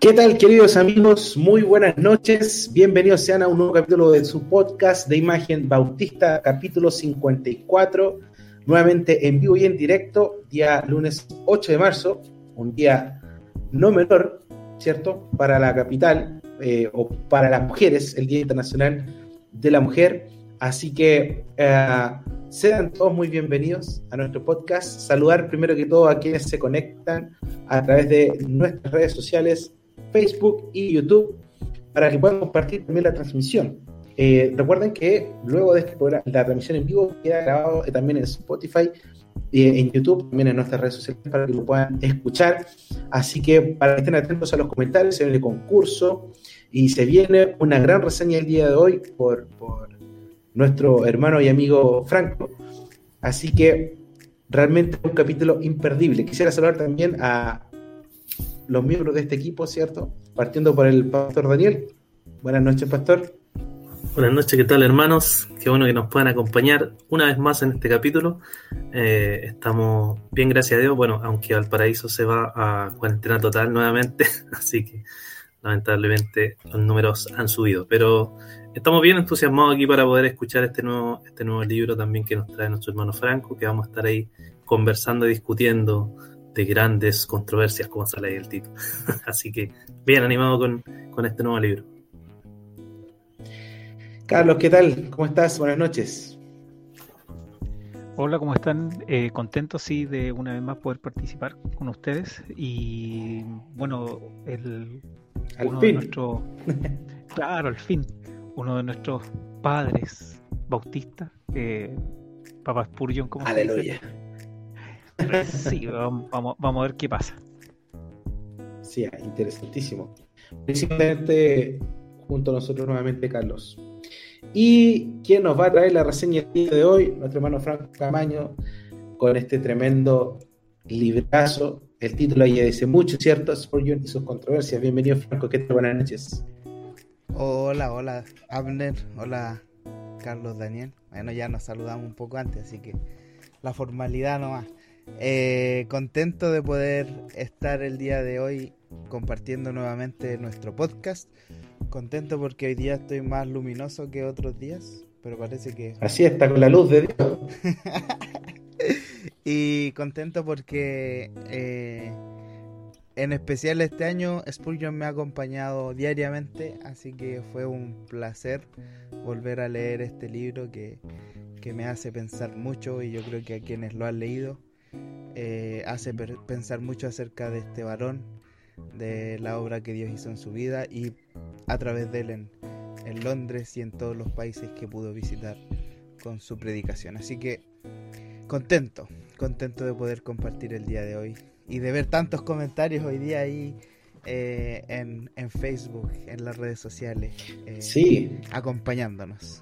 ¿Qué tal, queridos amigos? Muy buenas noches. Bienvenidos sean a un nuevo capítulo de su podcast de Imagen Bautista, capítulo 54. Nuevamente en vivo y en directo, día lunes 8 de marzo, un día no menor, ¿cierto? Para la capital o para las mujeres, el Día Internacional de la Mujer. Así que sean todos muy bienvenidos a nuestro podcast. Saludar primero que todo a quienes se conectan a través de nuestras redes sociales, Facebook y YouTube, para que puedan compartir también la transmisión. Recuerden que luego de este programa, la transmisión en vivo queda grabado también en Spotify, en YouTube, también en nuestras redes sociales, para que lo puedan escuchar. Así que para que estén atentos a los comentarios, se viene el concurso y se viene una gran reseña el día de hoy por nuestro hermano y amigo Franco. Así que realmente un capítulo imperdible. Quisiera saludar también a los miembros de este equipo, ¿cierto? Partiendo por el pastor Daniel. Buenas noches, pastor. Buenas noches, ¿qué tal, hermanos? Qué bueno que nos puedan acompañar una vez más en este capítulo. Estamos bien, gracias a Dios. Bueno, aunque Valparaíso se va a cuarentena total nuevamente, así que lamentablemente los números han subido. Pero estamos bien entusiasmados aquí para poder escuchar este nuevo libro también que nos trae nuestro hermano Franco, que vamos a estar ahí conversando y discutiendo de grandes controversias, como sale ahí el título. Así que bien animado con este nuevo libro. Carlos, ¿qué tal? ¿Cómo estás? Buenas noches. Hola, ¿cómo están? Contentos, sí, de una vez más poder participar con ustedes. Y bueno, al fin. Claro, al fin. Uno de nuestros padres bautistas, Papa Spurgeon, como se dice. Aleluya. Sí, vamos a ver qué pasa. Sí, interesantísimo. Principalmente junto a nosotros nuevamente, Carlos. Y quien nos va a traer la reseña el día de hoy, nuestro hermano Franco Camaño, con este tremendo librazo. El título ahí dice mucho, ¿cierto? Spurgeon y sus controversias. Bienvenido, Franco. ¿Qué tal? Buenas noches. Hola, Abner. Hola, Carlos, Daniel. Bueno, ya nos saludamos un poco antes, así que la formalidad nomás. Contento de poder estar el día de hoy compartiendo nuevamente nuestro podcast. Contento porque hoy día estoy más luminoso que otros días, pero parece que... Así está, con la luz de Dios. Y contento porque en especial este año Spurgeon me ha acompañado diariamente, así que fue un placer volver a leer este libro que me hace pensar mucho, y yo creo que a quienes lo han leído hace pensar mucho acerca de este varón, de la obra que Dios hizo en su vida y a través de él en Londres y en todos los países que pudo visitar con su predicación. Así que contento de poder compartir el día de hoy y de ver tantos comentarios hoy día ahí en Facebook, en las redes sociales, sí, acompañándonos.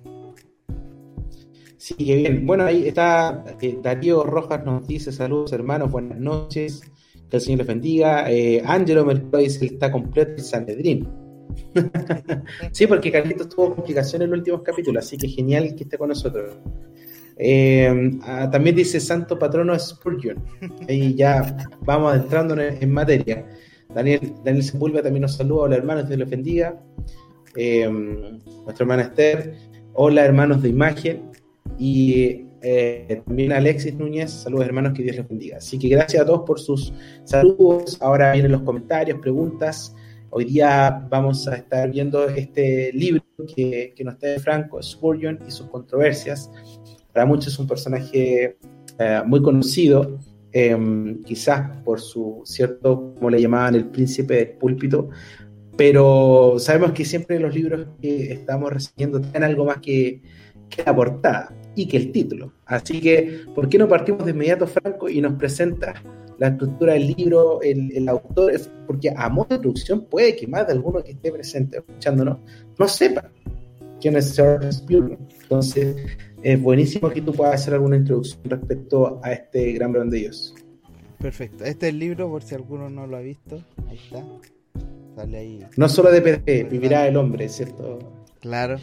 Sí, qué bien. Bueno, ahí está Darío Rojas, nos dice saludos, hermanos, buenas noches, que el Señor les bendiga. Ángelo Mercado dice está completo el Sanedrín. Sí, porque Carlitos tuvo complicaciones en los últimos capítulos, así que genial que esté con nosotros. También dice Santo Patrono Spurgeon. Ahí ya vamos entrando en materia. Daniel Sepúlveda también nos saluda. Hola, hermanos, Dios les bendiga. Nuestra hermana Esther, hola, hermanos de Imagen. Y también Alexis Núñez, saludos, hermanos, que Dios les bendiga. Así que gracias a todos por sus saludos. Ahora vienen los comentarios, preguntas. Hoy día vamos a estar viendo este libro que nos trae Franco, Spurgeon y sus controversias. Para muchos es un personaje muy conocido, quizás por su cierto, como le llamaban, el príncipe del púlpito, pero sabemos que siempre los libros que estamos reseñando tienen algo más que la portada y que el título. Así que, ¿por qué no partimos de inmediato, Franco, y nos presenta la estructura del libro, el autor? Porque a modo de introducción puede que más de alguno que esté presente escuchándonos no sepa quién es Charles Spurgeon. Entonces es buenísimo que tú puedas hacer alguna introducción respecto a este gran varón de Dios. Perfecto, este es el libro, por si alguno no lo ha visto. Ahí está, sale ahí. No solo de PD, vivirá el hombre, ¿cierto? Claro.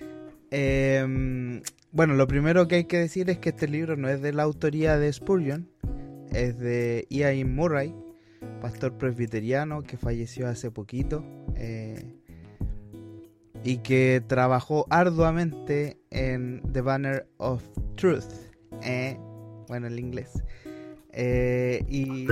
Bueno, lo primero que hay que decir es que este libro no es de la autoría de Spurgeon, es de Ian Murray, pastor presbiteriano que falleció hace poquito y que trabajó arduamente en The Banner of Truth, bueno, el inglés. Y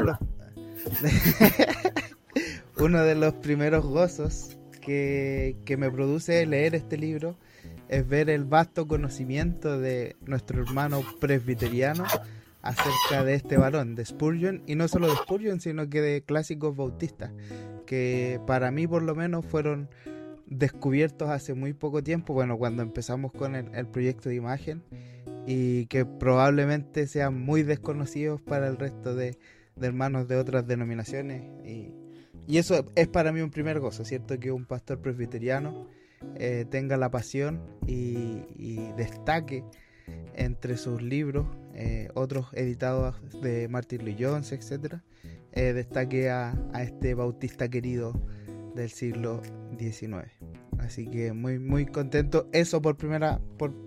uno de los primeros gozos que me produce leer este libro es ver el vasto conocimiento de nuestro hermano presbiteriano acerca de este varón, de Spurgeon, y no solo de Spurgeon, sino que de clásicos bautistas, que para mí por lo menos fueron descubiertos hace muy poco tiempo, bueno, cuando empezamos con el proyecto de imagen, y que probablemente sean muy desconocidos para el resto de hermanos de otras denominaciones, y eso es para mí un primer gozo, ¿cierto? Que un pastor presbiteriano tenga la pasión y destaque entre sus libros, otros editados de Martin Lloyd-Jones, etcétera, destaque a este bautista querido del siglo XIX. Así que muy muy contento, eso por primera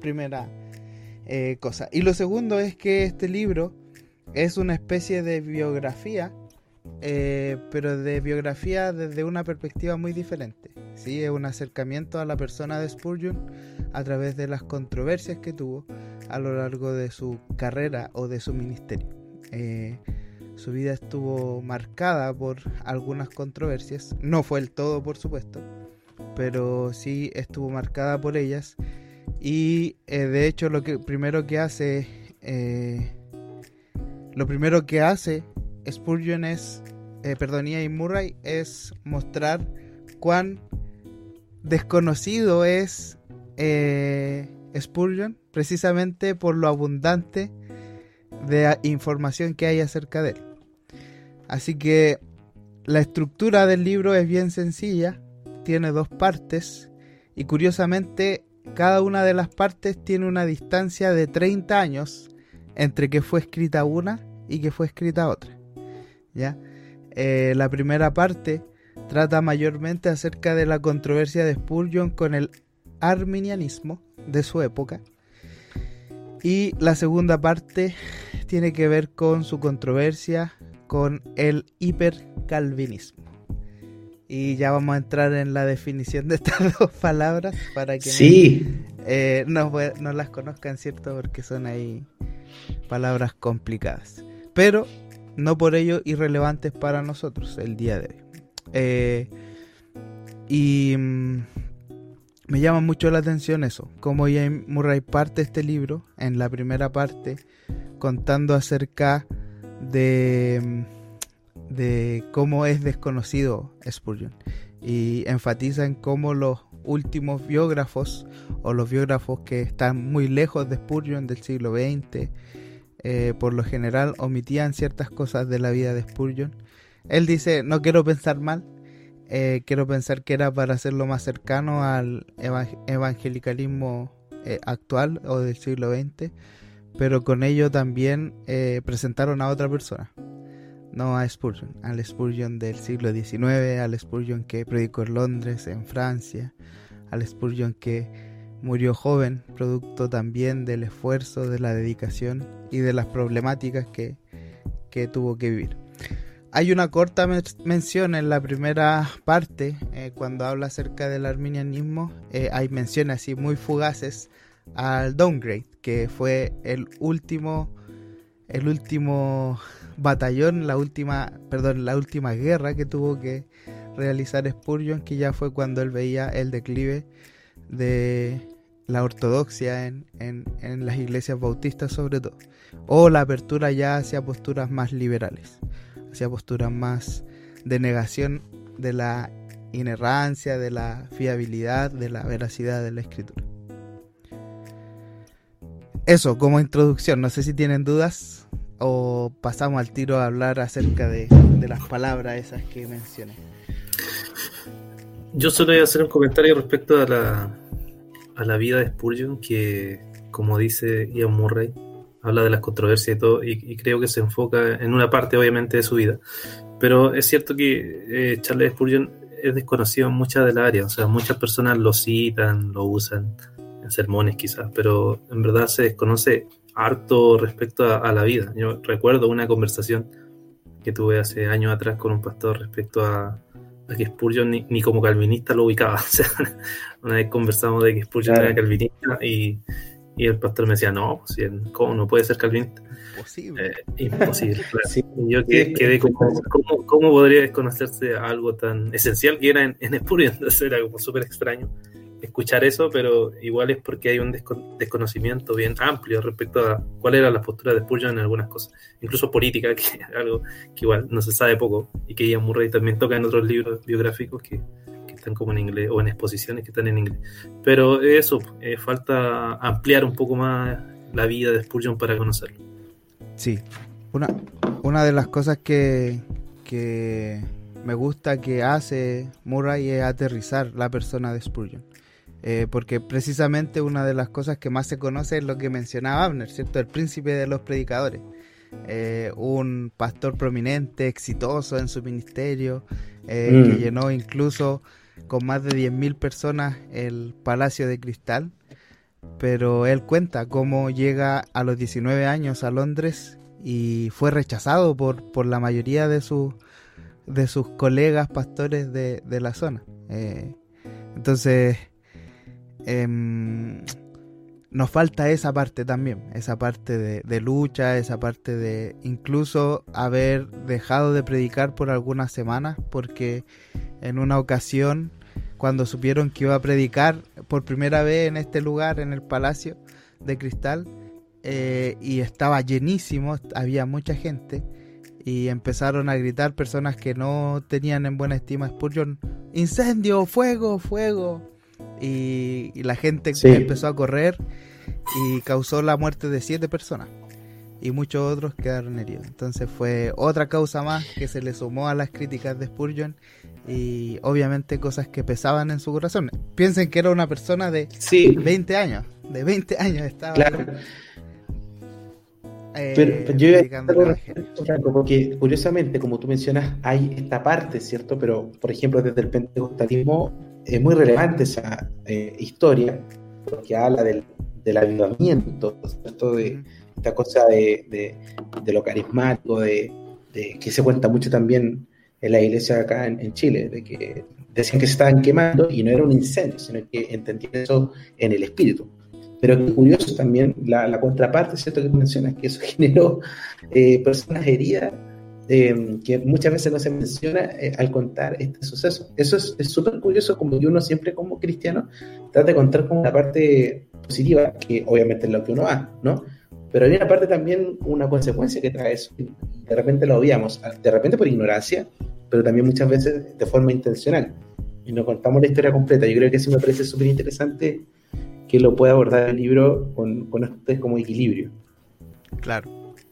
cosa. Y lo segundo es que este libro es una especie de biografía, pero de biografía desde una perspectiva muy diferente, ¿sí? Es un acercamiento a la persona de Spurgeon a través de las controversias que tuvo a lo largo de su carrera o de su ministerio. Su vida estuvo marcada por algunas controversias, no fue el todo por supuesto, pero sí estuvo marcada por ellas, y de hecho lo primero que hace Spurgeon Ian Murray es mostrar cuán desconocido es Spurgeon, precisamente por lo abundante de información que hay acerca de él. Así que la estructura del libro es bien sencilla, tiene 2 partes, y curiosamente cada una de las partes tiene una distancia de 30 años entre que fue escrita una y que fue escrita otra, ¿ya? La primera parte trata mayormente acerca de la controversia de Spurgeon con el arminianismo de su época, y la segunda parte tiene que ver con su controversia con el hipercalvinismo. Y ya vamos a entrar en la definición de estas 2 palabras para que sí, no las conozcan, ¿cierto? Porque son ahí palabras complicadas, pero no por ello irrelevantes para nosotros el día de hoy. Me llama mucho la atención eso, como Ian Murray parte este libro en la primera parte contando acerca de cómo es desconocido Spurgeon, y enfatiza en cómo los últimos biógrafos o los biógrafos que están muy lejos de Spurgeon del siglo XX por lo general omitían ciertas cosas de la vida de Spurgeon. Él dice, no quiero pensar mal, quiero pensar que era para hacerlo más cercano al evangelicalismo actual o del siglo XX, pero con ello también presentaron a otra persona, no a Spurgeon, al Spurgeon del siglo XIX, al Spurgeon que predicó en Londres, en Francia, al Spurgeon que murió joven, producto también del esfuerzo, de la dedicación y de las problemáticas que tuvo que vivir. Hay una corta mención en la primera parte, cuando habla acerca del arminianismo, hay menciones así muy fugaces al downgrade, que fue el último batallón, la última guerra que tuvo que realizar Spurgeon, que ya fue cuando él veía el declive de la ortodoxia en las iglesias bautistas sobre todo, o la apertura ya hacia posturas más liberales, hacia posturas más de negación de la inerrancia, de la fiabilidad, de la veracidad de la escritura. Eso como introducción, no sé si tienen dudas o pasamos al tiro a hablar acerca de las palabras esas que mencioné. Yo solo voy a hacer un comentario respecto a la vida de Spurgeon, que como dice Ian Murray, habla de las controversias y todo, y creo que se enfoca en una parte obviamente de su vida, pero es cierto que Charles Spurgeon es desconocido en muchas de las áreas, o sea, muchas personas lo citan, lo usan en sermones quizás, pero en verdad se desconoce harto respecto a la vida. Yo recuerdo una conversación que tuve hace años atrás con un pastor respecto a que Spurgeon ni como calvinista lo ubicaba. O sea, una vez conversamos de que Spurgeon era calvinista y el pastor me decía, no, pues, ¿cómo no puede ser calvinista? Imposible. Claro. Sí. Y yo quedé como, ¿cómo podría desconocerse algo tan esencial que era en Spurgeon? Entonces era como súper extraño escuchar eso, pero igual es porque hay un desconocimiento bien amplio respecto a cuál era la postura de Spurgeon en algunas cosas, incluso política, que es algo que igual no se sabe poco, y que Ian Murray también toca en otros libros biográficos que están como en inglés, o en exposiciones que están en inglés. Pero eso, falta ampliar un poco más la vida de Spurgeon para conocerlo. Sí, una de las cosas que me gusta que hace Murray es aterrizar la persona de Spurgeon. Porque precisamente una de las cosas que más se conoce es lo que mencionaba Abner, ¿cierto? El príncipe de los predicadores. Un pastor prominente, exitoso en su ministerio, que llenó incluso con más de 10.000 personas el Palacio de Cristal. Pero él cuenta cómo llega a los 19 años a Londres y fue rechazado por la mayoría de sus colegas pastores de la zona. Entonces nos falta esa parte también, esa parte de lucha, esa parte de incluso haber dejado de predicar por algunas semanas, porque en una ocasión, cuando supieron que iba a predicar por primera vez en este lugar, en el Palacio de Cristal, y estaba llenísimo, había mucha gente, y empezaron a gritar personas que no tenían en buena estima a Spurgeon: ¡incendio! ¡Fuego! ¡Fuego! Y la gente empezó a correr y causó la muerte de 7 personas, y muchos otros quedaron heridos. Entonces fue otra causa más que se le sumó a las críticas de Spurgeon, y obviamente cosas que pesaban en su corazón. Piensen que era una persona de 20 años, estaba. Claro. Pero yo porque curiosamente, como tú mencionas, hay esta parte, ¿cierto? Pero, por ejemplo, desde el pentecostalismo es muy relevante esa historia, porque habla del avivamiento, ¿cierto? De esta cosa de lo carismático, de que se cuenta mucho también en la iglesia acá en Chile, de que decían que se estaban quemando y no era un incendio, sino que entendían eso en el espíritu. Pero qué curioso también la contraparte, ¿cierto? Que tú mencionas, que eso generó personas heridas, que muchas veces no se menciona al contar este suceso. Eso es súper curioso, como que uno siempre como cristiano trata de contar como la parte positiva, que obviamente es lo que uno hace, ¿no? Pero hay una parte también, una consecuencia que trae eso, y de repente lo obviamos, de repente por ignorancia, pero también muchas veces de forma intencional, y no contamos la historia completa. Yo creo que eso me parece súper interesante, que lo pueda abordar el libro con ustedes como equilibrio. Claro.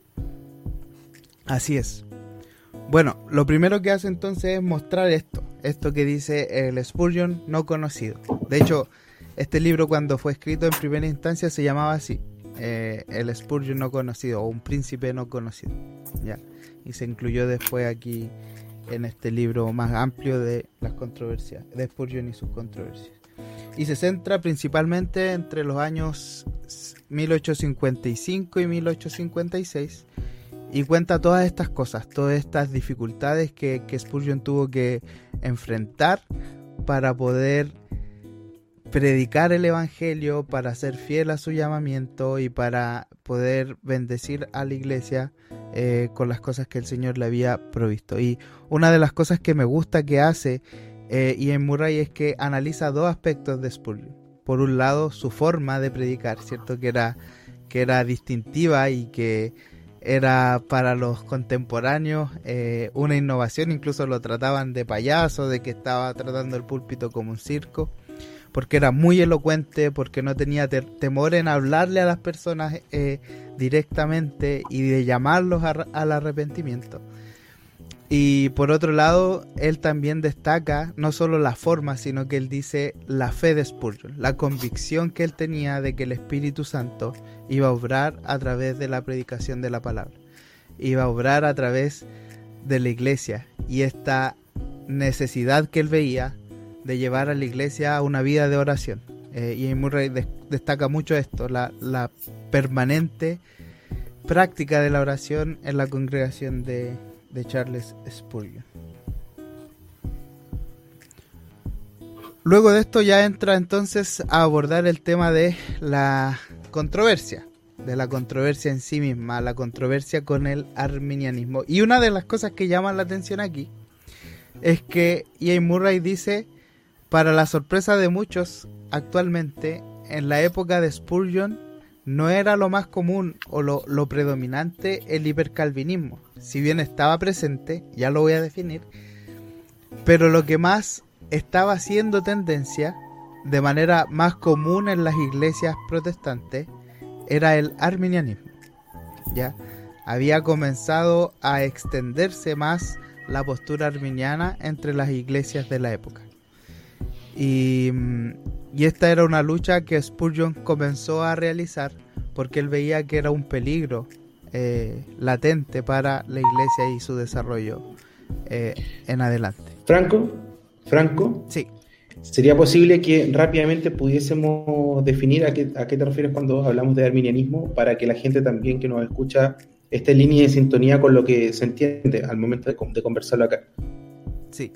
Así es. Bueno, lo primero que hace entonces es mostrar esto que dice el Spurgeon no conocido. De hecho, este libro, cuando fue escrito en primera instancia, se llamaba así, el Spurgeon no conocido, o un príncipe no conocido, ¿ya? Y se incluyó después aquí en este libro más amplio de las controversias de Spurgeon y sus controversias. Y se centra principalmente entre los años 1855 y 1856, y cuenta todas estas cosas, todas estas dificultades que Spurgeon tuvo que enfrentar para poder predicar el evangelio, para ser fiel a su llamamiento y para poder bendecir a la iglesia con las cosas que el Señor le había provisto. Y una de las cosas que me gusta que hace Ian Murray es que analiza dos aspectos de Spurgeon. Por un lado, su forma de predicar, ¿cierto? Que era distintiva y que era para los contemporáneos una innovación. Incluso lo trataban de payaso, de que estaba tratando el púlpito como un circo, porque era muy elocuente, porque no tenía temor en hablarle a las personas directamente y de llamarlos al arrepentimiento. Y por otro lado, él también destaca no solo la forma, sino que él dice la fe de Spurgeon, la convicción que él tenía de que el Espíritu Santo iba a obrar a través de la predicación de la palabra, iba a obrar a través de la iglesia, y esta necesidad que él veía de llevar a la iglesia a una vida de oración. Y Murray destaca mucho esto, la permanente práctica de la oración en la congregación de de Charles Spurgeon. Luego de esto ya entra entonces a abordar el tema de la controversia en sí misma, la controversia con el arminianismo. Y una de las cosas que llaman la atención aquí es que Ian Murray dice, para la sorpresa de muchos, actualmente, en la época de Spurgeon, no era lo más común o lo predominante el hipercalvinismo. Si bien estaba presente, ya lo voy a definir, pero lo que más estaba haciendo tendencia, de manera más común en las iglesias protestantes, era el arminianismo. ¿Ya? Había comenzado a extenderse más la postura arminiana entre las iglesias de la época. Y esta era una lucha que Spurgeon comenzó a realizar porque él veía que era un peligro latente para la iglesia y su desarrollo en adelante. Franco, sí. ¿Sería posible que rápidamente pudiésemos definir a qué te refieres cuando hablamos de arminianismo, para que la gente también que nos escucha esté en línea de sintonía con lo que se entiende al momento de conversarlo acá? Sí.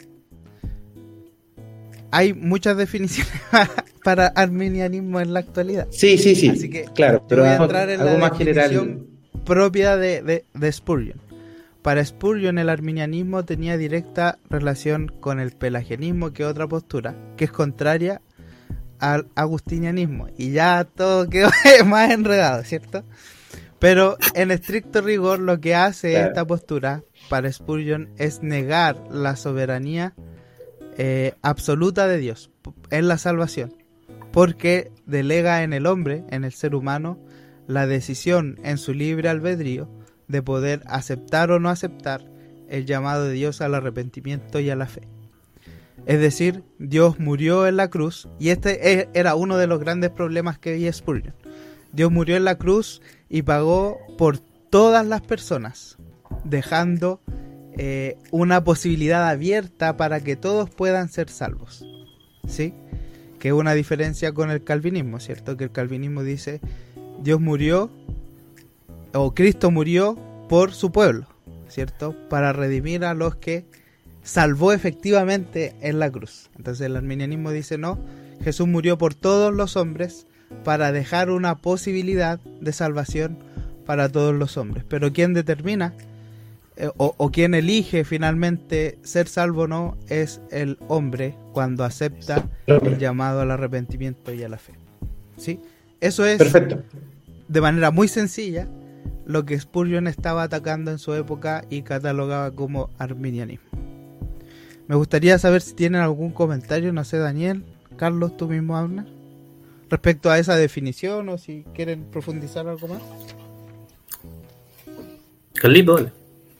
Hay muchas definiciones para arminianismo en la actualidad. Sí. Así que claro, pero voy a entrar en algo la más definición general propia de Spurgeon. Para Spurgeon el arminianismo tenía directa relación con el pelagianismo, que es otra postura, que es contraria al agustinianismo. Y ya todo quedó más enredado, ¿cierto? Pero en estricto rigor lo que hace esta postura para Spurgeon es negar la soberanía absoluta de Dios en la salvación, porque delega en el hombre, en el ser humano, la decisión en su libre albedrío de poder aceptar o no aceptar el llamado de Dios al arrepentimiento y a la fe. Es decir, Dios murió en la cruz, y este era uno de los grandes problemas que veía Spurgeon. Dios murió en la cruz y pagó por todas las personas, dejando una posibilidad abierta para que todos puedan ser salvos. ¿Sí? Que es una diferencia con el calvinismo, ¿cierto? Que el calvinismo dice, Dios murió, o Cristo murió por su pueblo, ¿cierto? Para redimir a los que salvó efectivamente en la cruz. Entonces el arminianismo dice, no, Jesús murió por todos los hombres para dejar una posibilidad de salvación para todos los hombres. Pero quien determina o quien elige finalmente ser salvo o no es el hombre cuando acepta el llamado al arrepentimiento y a la fe. ¿Sí? Eso es, perfecto, de manera muy sencilla, lo que Spurgeon estaba atacando en su época y catalogaba como arminianismo. Me gustaría saber si tienen algún comentario, no sé, Daniel, Carlos, tú mismo, Abner, respecto a esa definición, o si quieren profundizar algo más. Carlito, dale.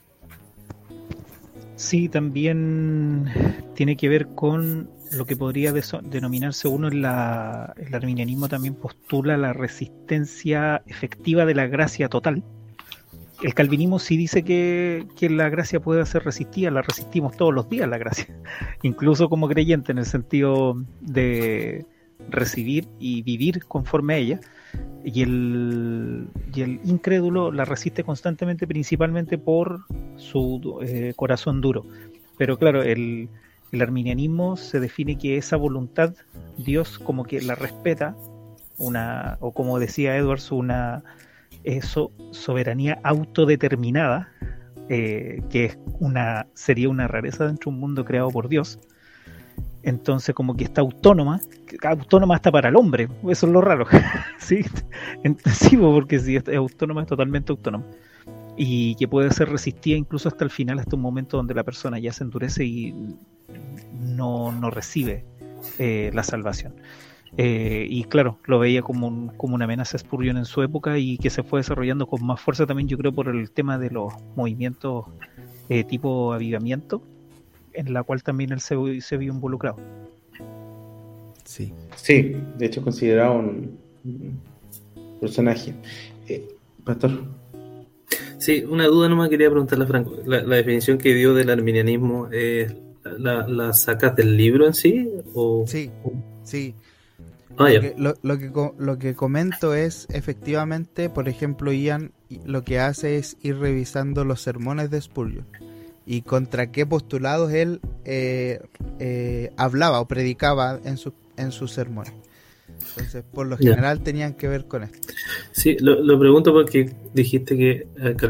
Sí, también tiene que ver con lo que podría denominarse uno el arminianismo también postula la resistencia efectiva de la gracia total. El calvinismo sí dice que la gracia puede ser resistida, la resistimos todos los días la gracia, incluso como creyente, en el sentido de recibir y vivir conforme a ella, y el incrédulo la resiste constantemente, principalmente por su corazón duro. Pero claro, el arminianismo se define que esa voluntad Dios como que la respeta, o como decía Edwards, una soberanía autodeterminada, que sería una rareza dentro de un mundo creado por Dios. Entonces como que está autónoma hasta para el hombre, eso es lo raro. ¿Sí? Sí, porque si es autónoma, es totalmente autónoma, y que puede ser resistida incluso hasta el final, hasta un momento donde la persona ya se endurece y no recibe la salvación. Y claro, lo veía como una amenaza Spurgeon en su época, y que se fue desarrollando con más fuerza también, yo creo, por el tema de los movimientos tipo avivamiento, en la cual también él se vio involucrado. Sí, de hecho considerado un personaje. Pastor. Sí, una duda nomás quería preguntarle a Franco. ¿La definición que dio del arminianismo la sacas del libro en sí? ¿O? Sí. Ya. Lo que comento es, efectivamente, por ejemplo, Ian lo que hace es ir revisando los sermones de Spurgeon y contra qué postulados él hablaba o predicaba en sus sermones. Entonces, por lo general tenían que ver con esto. Sí, lo pregunto porque dijiste que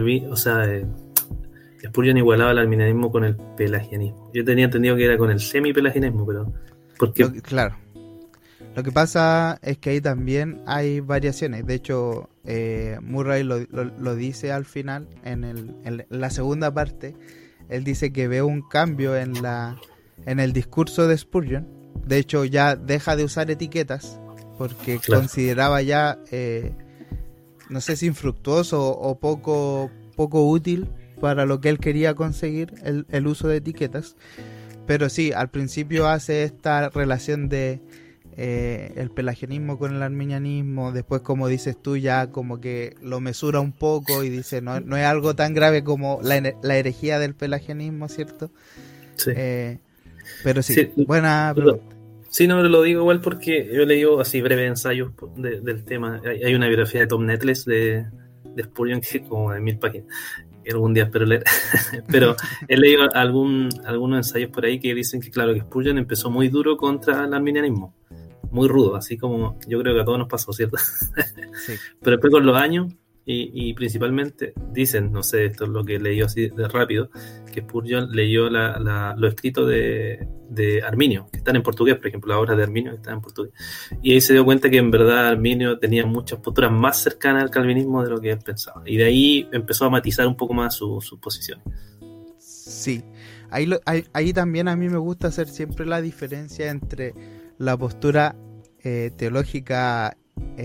Spurgeon igualaba el arminianismo con el pelagianismo. Yo tenía entendido que era con el semi-pelagianismo, pero ¿por qué? Claro. Lo que pasa es que ahí también hay variaciones. De hecho, Murray lo dice al final, en la segunda parte. Él dice que ve un cambio en el discurso de Spurgeon. De hecho, ya deja de usar etiquetas porque consideraba ya, no sé si infructuoso o poco útil para lo que él quería conseguir el uso de etiquetas. Pero sí, al principio hace esta relación de el pelagianismo con el arminianismo. Después, como dices tú, ya como que lo mesura un poco y dice no es algo tan grave como la herejía del pelagianismo, ¿cierto? Sí. Pero sí, buena pregunta. Sí, no, lo digo igual porque yo he leído así breves ensayos del tema. Hay una biografía de Tom Nettles de Spurgeon que es como de 1000 páginas. Algún día espero leer. Pero he leído algunos ensayos por ahí que dicen que, claro, que Spurgeon empezó muy duro contra el arminianismo. Muy rudo, así como yo creo que a todos nos pasó, ¿cierto? Sí. Pero después con los años, y principalmente dicen, no sé, esto es lo que leí así de rápido, que Spurgeon leyó los escritos de Arminio, que están en portugués, por ejemplo, las obras de Arminio que están en portugués, y ahí se dio cuenta que en verdad Arminio tenía muchas posturas más cercanas al calvinismo de lo que él pensaba, y de ahí empezó a matizar un poco más sus posiciones. Sí, ahí también a mí me gusta hacer siempre la diferencia entre la postura teológica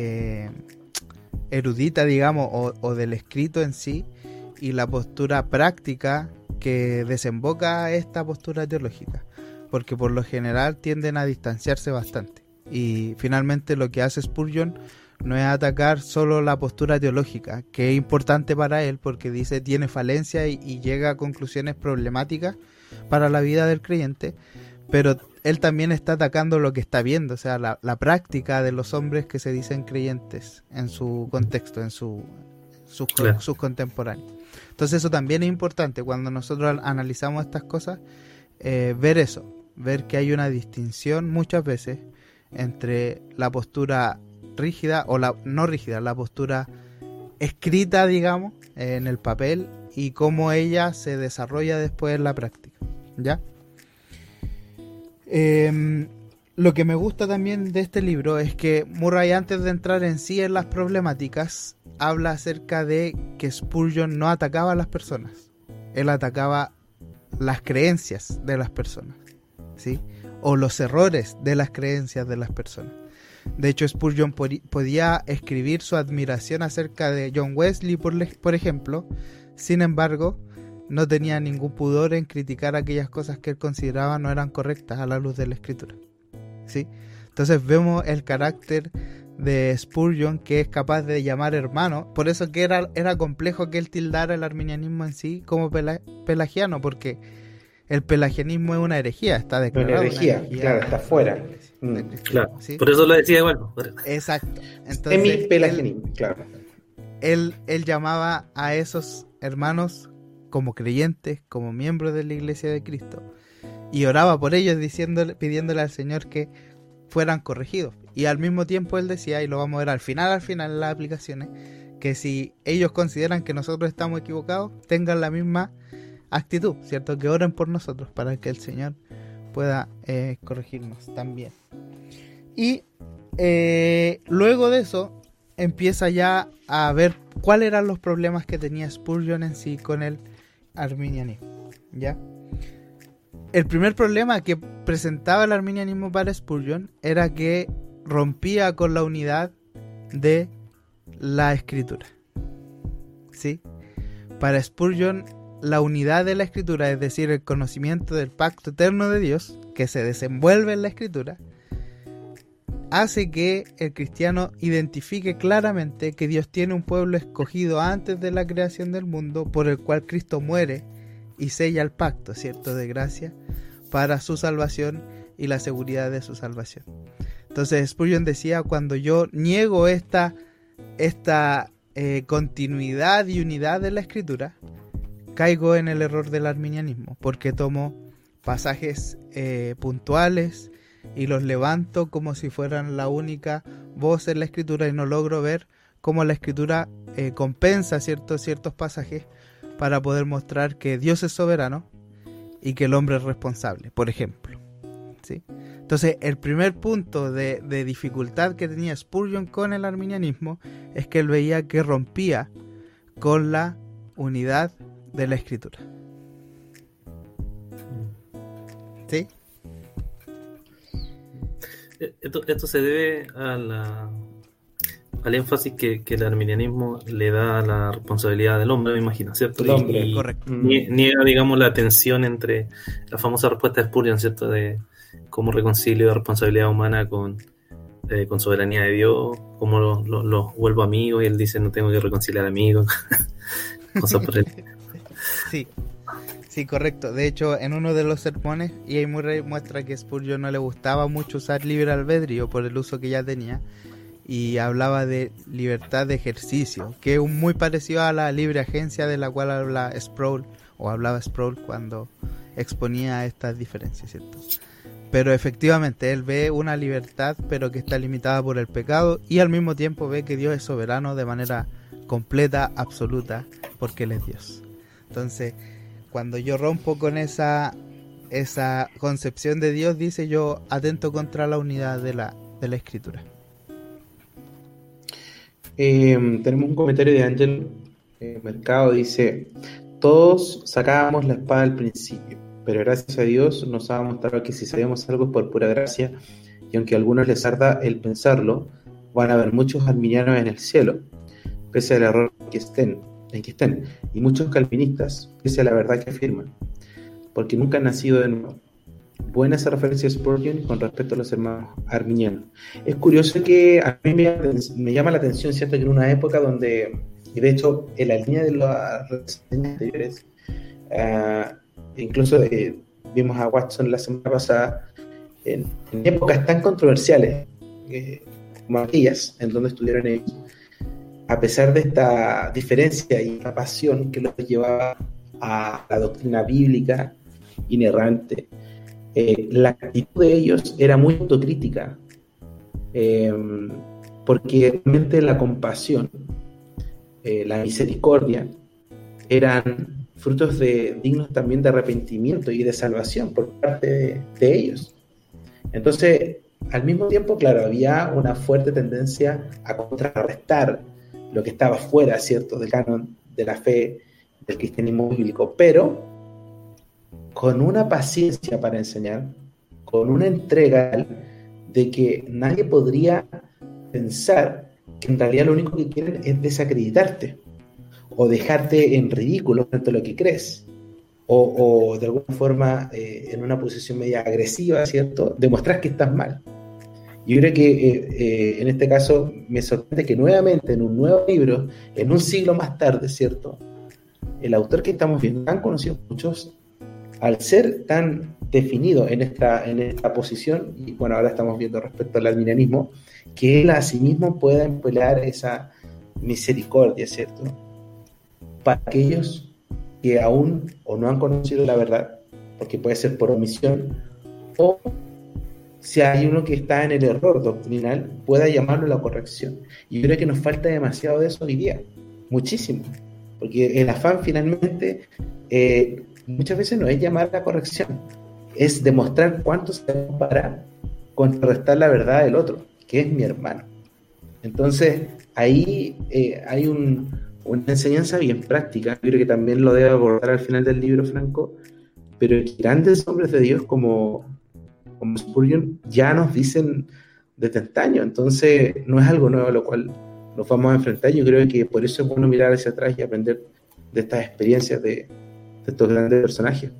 erudita, digamos, o del escrito en sí, y la postura práctica que desemboca esta postura teológica, porque por lo general tienden a distanciarse bastante. Y finalmente lo que hace Spurgeon no es atacar solo la postura teológica, que es importante para él porque dice tiene falencia y llega a conclusiones problemáticas para la vida del creyente, pero él también está atacando lo que está viendo, o sea, la práctica de los hombres que se dicen creyentes en su contexto, en sus contemporáneos. Entonces eso también es importante cuando nosotros analizamos estas cosas, ver que hay una distinción muchas veces entre la postura rígida o no rígida, la postura escrita, digamos, en el papel, y cómo ella se desarrolla después en la práctica, ¿ya? Lo que me gusta también de este libro es que Murray, antes de entrar en sí en las problemáticas, habla acerca de que Spurgeon no atacaba a las personas, él atacaba las creencias de las personas, ¿sí? O los errores de las creencias de las personas. De hecho, Spurgeon podía escribir su admiración acerca de John Wesley, por ejemplo. Sin embargo, no tenía ningún pudor en criticar aquellas cosas que él consideraba no eran correctas a la luz de la escritura, ¿sí? Entonces vemos el carácter de Spurgeon, que es capaz de llamar hermano. Por eso que era complejo que él tildara el arminianismo en sí como pelagiano, porque el pelagianismo es una herejía, está declarado una herejía, claro, está fuera. Claro, ¿sí? Por eso lo decía igual. Exacto. Entonces, pelagianismo, claro. Él llamaba a esos hermanos como creyentes, como miembros de la Iglesia de Cristo, y oraba por ellos pidiéndole al Señor que fueran corregidos. Y al mismo tiempo él decía, y lo vamos a ver al final en las aplicaciones, que si ellos consideran que nosotros estamos equivocados, tengan la misma actitud, ¿cierto? Que oren por nosotros para que el Señor pueda corregirnos también. Y luego de eso empieza ya a ver cuáles eran los problemas que tenía Spurgeon en sí con el arminianismo, ¿ya? El primer problema que presentaba el arminianismo para Spurgeon era que rompía con la unidad de la escritura, ¿sí? Para Spurgeon, la unidad de la escritura, es decir, el conocimiento del pacto eterno de Dios que se desenvuelve en la escritura, hace que el cristiano identifique claramente que Dios tiene un pueblo escogido antes de la creación del mundo, por el cual Cristo muere y sella el pacto, ¿cierto?, de gracia para su salvación y la seguridad de su salvación. Entonces Spurgeon decía, cuando yo niego esta continuidad y unidad de la escritura, caigo en el error del arminianismo, porque tomo pasajes puntuales y los levanto como si fueran la única voz en la escritura, y no logro ver cómo la escritura compensa ciertos pasajes para poder mostrar que Dios es soberano y que el hombre es responsable, por ejemplo, ¿sí? Entonces, el primer punto de dificultad que tenía Spurgeon con el arminianismo es que él veía que rompía con la unidad de la escritura. ¿Sí? Esto se debe al énfasis que el arminianismo le da a la responsabilidad del hombre, me imagino, ¿cierto? El hombre, y correcto. Niega, digamos, la tensión entre la famosa respuesta de Spurgeon, ¿cierto? De cómo reconcilio responsabilidad humana con soberanía de Dios, cómo los vuelvo amigos, y él dice no tengo que reconciliar amigos, cosas por él. Sí, correcto. De hecho, en uno de los sermones, E.A. Murray muestra que a Spurgeon no le gustaba mucho usar libre albedrío por el uso que ya tenía, y hablaba de libertad de ejercicio, que es muy parecido a la libre agencia de la cual habla Sproul, o hablaba Sproul cuando exponía estas diferencias, ¿cierto? Pero efectivamente él ve una libertad, pero que está limitada por el pecado, y al mismo tiempo ve que Dios es soberano de manera completa, absoluta, porque Él es Dios. Entonces, cuando yo rompo con esa concepción de Dios, dice, yo atento contra la unidad de la Escritura. Tenemos un comentario de Ángel Mercado, dice: todos sacábamos la espada al principio, pero gracias a Dios nos ha mostrado que si sabemos algo es por pura gracia, y aunque a algunos les arda el pensarlo, van a haber muchos arminianos en el cielo, pese al error en que estén, y muchos calvinistas, pese a la verdad que afirman, porque nunca han nacido de nuevo. Buena esa referencia de Spurgeon con respecto a los hermanos arminianos. Es curioso que a mí me llama la atención, ¿cierto?, que en una época donde, y de hecho en la línea de las reseñas anteriores, incluso vimos a Watson la semana pasada, en épocas tan controversiales como aquellas en donde estuvieron ellos, a pesar de esta diferencia y la pasión que los llevaba a la doctrina bíblica inerrante, la actitud de ellos era muy autocrítica, porque realmente la compasión, la misericordia, eran frutos dignos también de arrepentimiento y de salvación por parte de ellos. Entonces, al mismo tiempo, claro, había una fuerte tendencia a contrarrestar lo que estaba fuera, ¿cierto?, del canon de la fe del cristianismo bíblico, pero con una paciencia para enseñar, con una entrega de que nadie podría pensar que en realidad lo único que quieren es desacreditarte o dejarte en ridículo frente a lo que crees, o de alguna forma en una posición media agresiva, ¿cierto?, demostrar que estás mal. Yo creo que en este caso me sorprende que nuevamente en un nuevo libro, en un siglo más tarde, ¿cierto?, el autor que estamos viendo, tan conocido por muchos, al ser tan definido en esta posición, y bueno, ahora estamos viendo respecto al arminianismo, que él a sí mismo pueda emplear esa misericordia, ¿cierto?, para aquellos que aún o no han conocido la verdad, porque puede ser por omisión, o si hay uno que está en el error doctrinal, pueda llamarlo a la corrección. Y yo creo que nos falta demasiado de eso hoy día, muchísimo, porque el afán finalmente muchas veces no es llamar a la corrección, es demostrar cuánto sabemos para contrarrestar la verdad del otro, que es mi hermano. Entonces ahí hay una enseñanza bien práctica. Yo creo que también lo debe abordar al final del libro Franco, pero grandes hombres de Dios como Spurgeon ya nos dicen desde antaño, entonces no es algo nuevo a lo cual nos vamos a enfrentar. Yo creo que por eso es bueno mirar hacia atrás y aprender de estas experiencias de estos grandes personajes.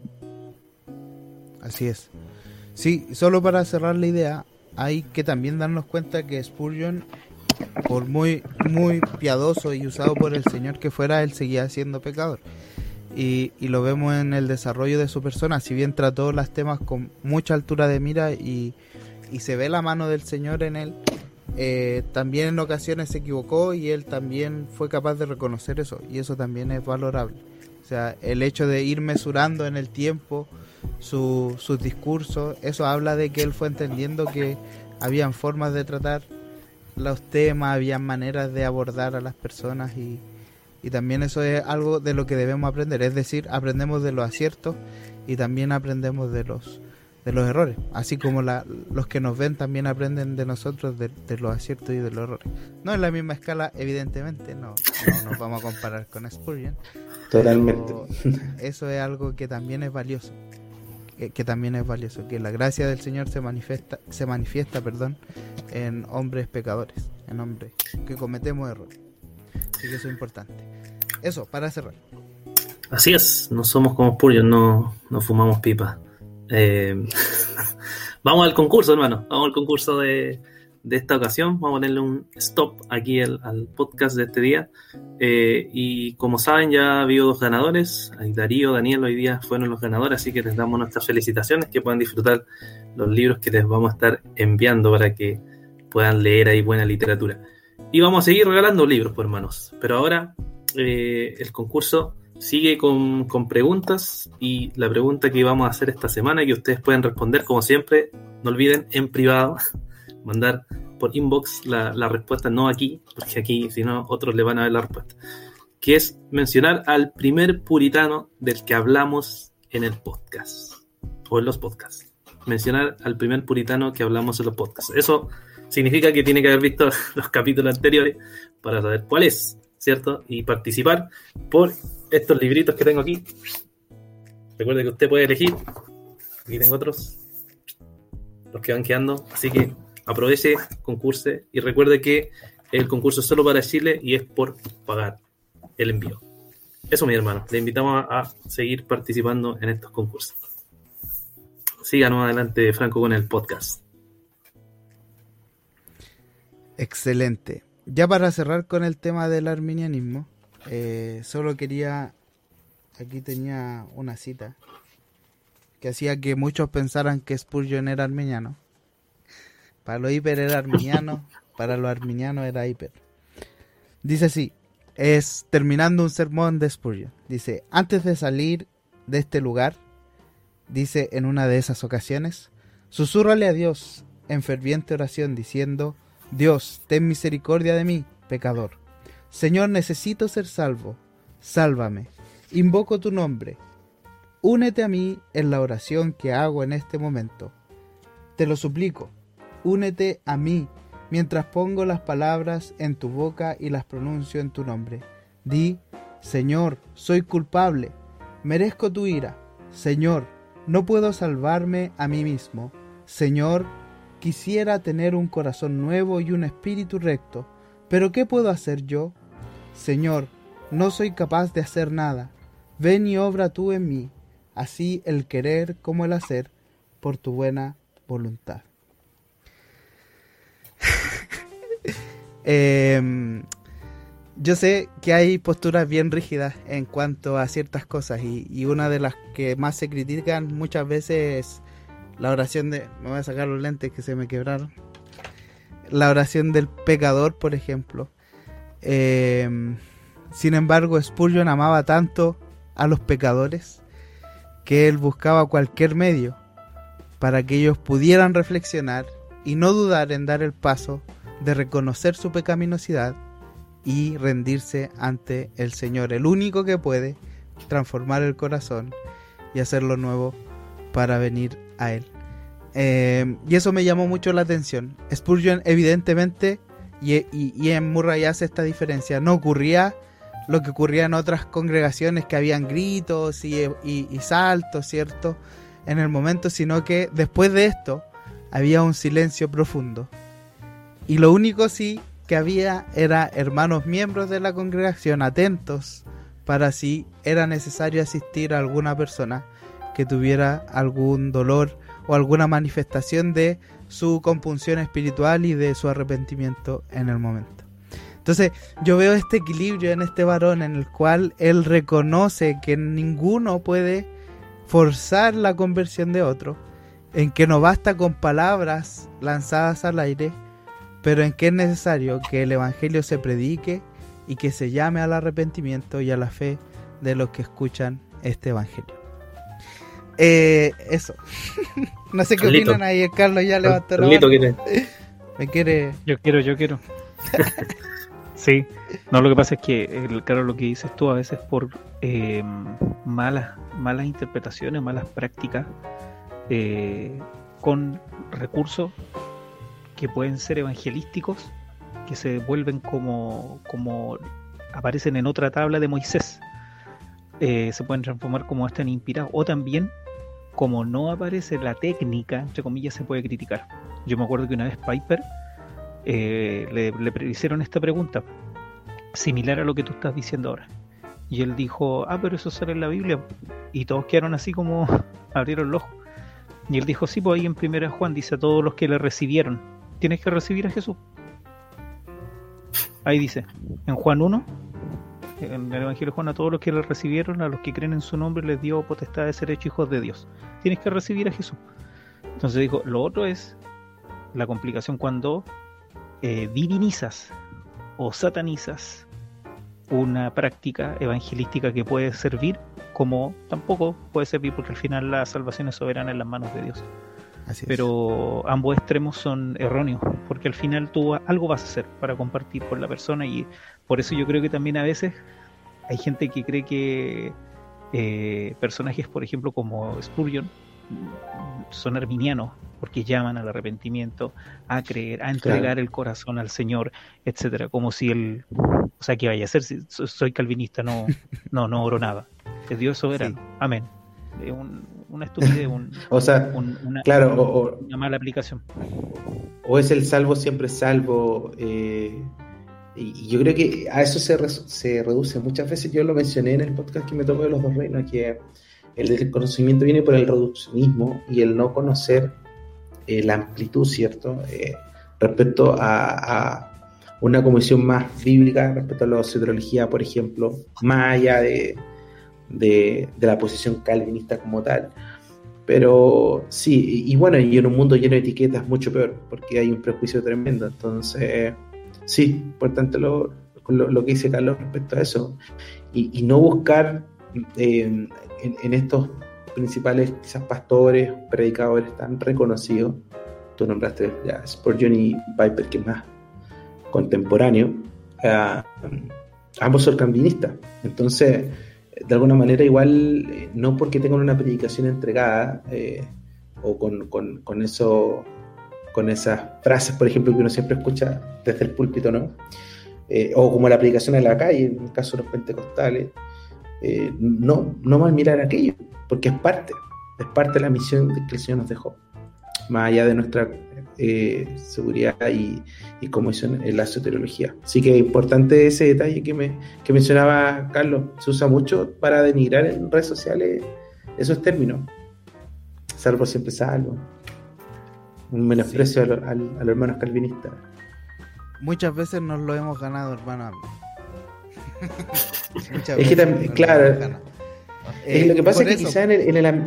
Así es. Sí, solo para cerrar la idea, hay que también darnos cuenta que Spurgeon, por muy piadoso y usado por el Señor que fuera, él seguía siendo pecador. Y lo vemos en el desarrollo de su persona. Si bien trató los temas con mucha altura de mira y se ve la mano del Señor en él, también en ocasiones se equivocó, y él también fue capaz de reconocer eso, y eso también es valorable. sea, el hecho de ir mesurando en el tiempo sus discursos, eso habla de que él fue entendiendo que habían formas de tratar los temas, habían maneras de abordar a las personas y también eso es algo de lo que debemos aprender, es decir, aprendemos de los aciertos y también aprendemos de los errores, así como los que nos ven también aprenden de nosotros de los aciertos y de los errores. No en la misma escala, evidentemente, no nos vamos a comparar con Spurgeon. Totalmente. Eso es algo que también es valioso, que la gracia del Señor se manifiesta, en hombres pecadores, en hombres que cometemos errores. Así que eso es importante. Eso, para cerrar. Así es, no somos como Spurgeon, no fumamos pipa. Vamos al concurso, hermano. Vamos al concurso de esta ocasión. Vamos a ponerle un stop aquí al podcast de este día. Y como saben, ya ha habido 2 ganadores. Darío, Daniel hoy día fueron los ganadores, así que les damos nuestras felicitaciones, que puedan disfrutar los libros que les vamos a estar enviando para que puedan leer ahí buena literatura. Y vamos a seguir regalando libros, pues, hermanos. Pero ahora el concurso sigue con preguntas, y la pregunta que vamos a hacer esta semana, que ustedes pueden responder como siempre, no olviden en privado mandar por inbox la respuesta, no aquí, porque aquí si no otros le van a ver la respuesta, que es mencionar al primer puritano del que hablamos en el podcast o en los podcasts. Mencionar al primer puritano que hablamos en los podcasts. Eso significa que tiene que haber visto los capítulos anteriores para saber cuál es, ¿cierto? Y participar por estos libritos que tengo aquí. Recuerde que usted puede elegir. Aquí tengo otros, los que van quedando. Así que aproveche, concurse, y recuerde que el concurso es solo para Chile y es por pagar el envío. Eso, mi hermano. Le invitamos a seguir participando en estos concursos. Síganos adelante, Franco, con el podcast. Excelente. Ya para cerrar con el tema del arminianismo, solo quería... Aquí tenía una cita que hacía que muchos pensaran que Spurgeon era arminiano. Para los hiper era arminiano, para los arminianos era hiper. Dice así, es terminando un sermón de Spurgeon. Dice, antes de salir de este lugar, dice en una de esas ocasiones, susúrrale a Dios en ferviente oración diciendo, Dios, ten misericordia de mí, pecador. Señor, necesito ser salvo. Sálvame. Invoco tu nombre. Únete a mí en la oración que hago en este momento. Te lo suplico. Únete a mí mientras pongo las palabras en tu boca y las pronuncio en tu nombre. Di, Señor, soy culpable. Merezco tu ira. Señor, no puedo salvarme a mí mismo. Señor, quisiera tener un corazón nuevo y un espíritu recto, pero ¿qué puedo hacer yo? Señor, no soy capaz de hacer nada. Ven y obra tú en mí, así el querer como el hacer, por tu buena voluntad. Yo sé que hay posturas bien rígidas en cuanto a ciertas cosas y una de las que más se critican muchas veces es la oración de... Me voy a sacar los lentes que se me quebraron. La oración del pecador, por ejemplo. Sin embargo, Spurgeon amaba tanto a los pecadores que él buscaba cualquier medio para que ellos pudieran reflexionar y no dudar en dar el paso de reconocer su pecaminosidad y rendirse ante el Señor, el único que puede transformar el corazón y hacerlo nuevo para venir a Él. Y eso me llamó mucho la atención. Spurgeon evidentemente, y en Murray hace esta diferencia, no ocurría lo que ocurría en otras congregaciones, que habían gritos y saltos, ¿cierto?, en el momento, sino que después de esto había un silencio profundo. Y lo único sí que había era hermanos miembros de la congregación atentos para si era necesario asistir a alguna persona que tuviera algún dolor o alguna manifestación de su compunción espiritual y de su arrepentimiento en el momento. Entonces yo veo este equilibrio en este varón en el cual él reconoce que ninguno puede forzar la conversión de otro, en que no basta con palabras lanzadas al aire, pero en que es necesario que el evangelio se predique y que se llame al arrepentimiento y a la fe de los que escuchan este evangelio. Eso. No sé qué Carlito. opinan ahí. Carlos ya levantó la Carlito, mano. ¿qué Me quiere. Yo quiero. Sí, no, lo que pasa es que, claro, lo que dices tú a veces por malas interpretaciones, malas prácticas, con recursos que pueden ser evangelísticos, que se vuelven como aparecen en otra tabla de Moisés, se pueden transformar como están inspirados, o también, como no aparece la técnica, entre comillas, se puede criticar. Yo me acuerdo que una vez Piper le hicieron esta pregunta, similar a lo que tú estás diciendo ahora. Y él dijo, pero eso sale en la Biblia. Y todos quedaron así como abrieron los ojos. Y él dijo, sí, pues ahí en 1 Juan dice a todos los que le recibieron, tienes que recibir a Jesús. Ahí dice, en Juan 1, en el Evangelio de Juan, a todos los que le recibieron, a los que creen en su nombre, les dio potestad de ser hechos hijos de Dios. Tienes que recibir a Jesús. Entonces dijo, lo otro es la complicación cuando divinizas o satanizas una práctica evangelística que puede servir, como tampoco puede servir, porque al final la salvación es soberana en las manos de Dios. Así es. Pero ambos extremos son erróneos, porque al final tú algo vas a hacer para compartir con la persona, y por eso yo creo que también a veces hay gente que cree que personajes, por ejemplo, como Spurgeon, son arminianos, porque llaman al arrepentimiento, a creer, a entregar el corazón al Señor, etcétera, como si él, o sea, ¿qué vaya a hacer? Si soy calvinista, no oro nada. Es Dios soberano. Sí. Amén. Una estupidez, o sea, una mala aplicación. O es el salvo siempre salvo, y yo creo que a eso se reduce. Muchas veces yo lo mencioné en el podcast que me tocó de los dos reinos, que el desconocimiento viene por el reduccionismo y el no conocer la amplitud, ¿cierto? Respecto a una comisión más bíblica, respecto a la soteriología, por ejemplo, más allá de la posición calvinista como tal. Pero sí, y bueno, y en un mundo lleno de etiquetas mucho peor, porque hay un prejuicio tremendo. Entonces, sí, importante lo que dice Carlos respecto a eso, y no buscar en estos principales quizás pastores, predicadores tan reconocidos. Tú nombraste ya Spurgeon y Piper, que es más contemporáneo. Ambos son calvinistas. Entonces, de alguna manera, igual, no porque tengan una predicación entregada o con eso, con esas frases, por ejemplo, que uno siempre escucha desde el púlpito, ¿no? O como la predicación en la calle, en el caso de los pentecostales, no mal mirar aquello, porque es parte de la misión que el Señor nos dejó, más allá de nuestra seguridad y como hizo en la soteriología. Así que es importante ese detalle que mencionaba Carlos. Se usa mucho para denigrar en redes sociales esos términos, salvo siempre salvo, un menosprecio a los hermanos calvinistas. Muchas veces nos lo hemos ganado, hermano. Es que también, claro, lo que pasa es que quizá lo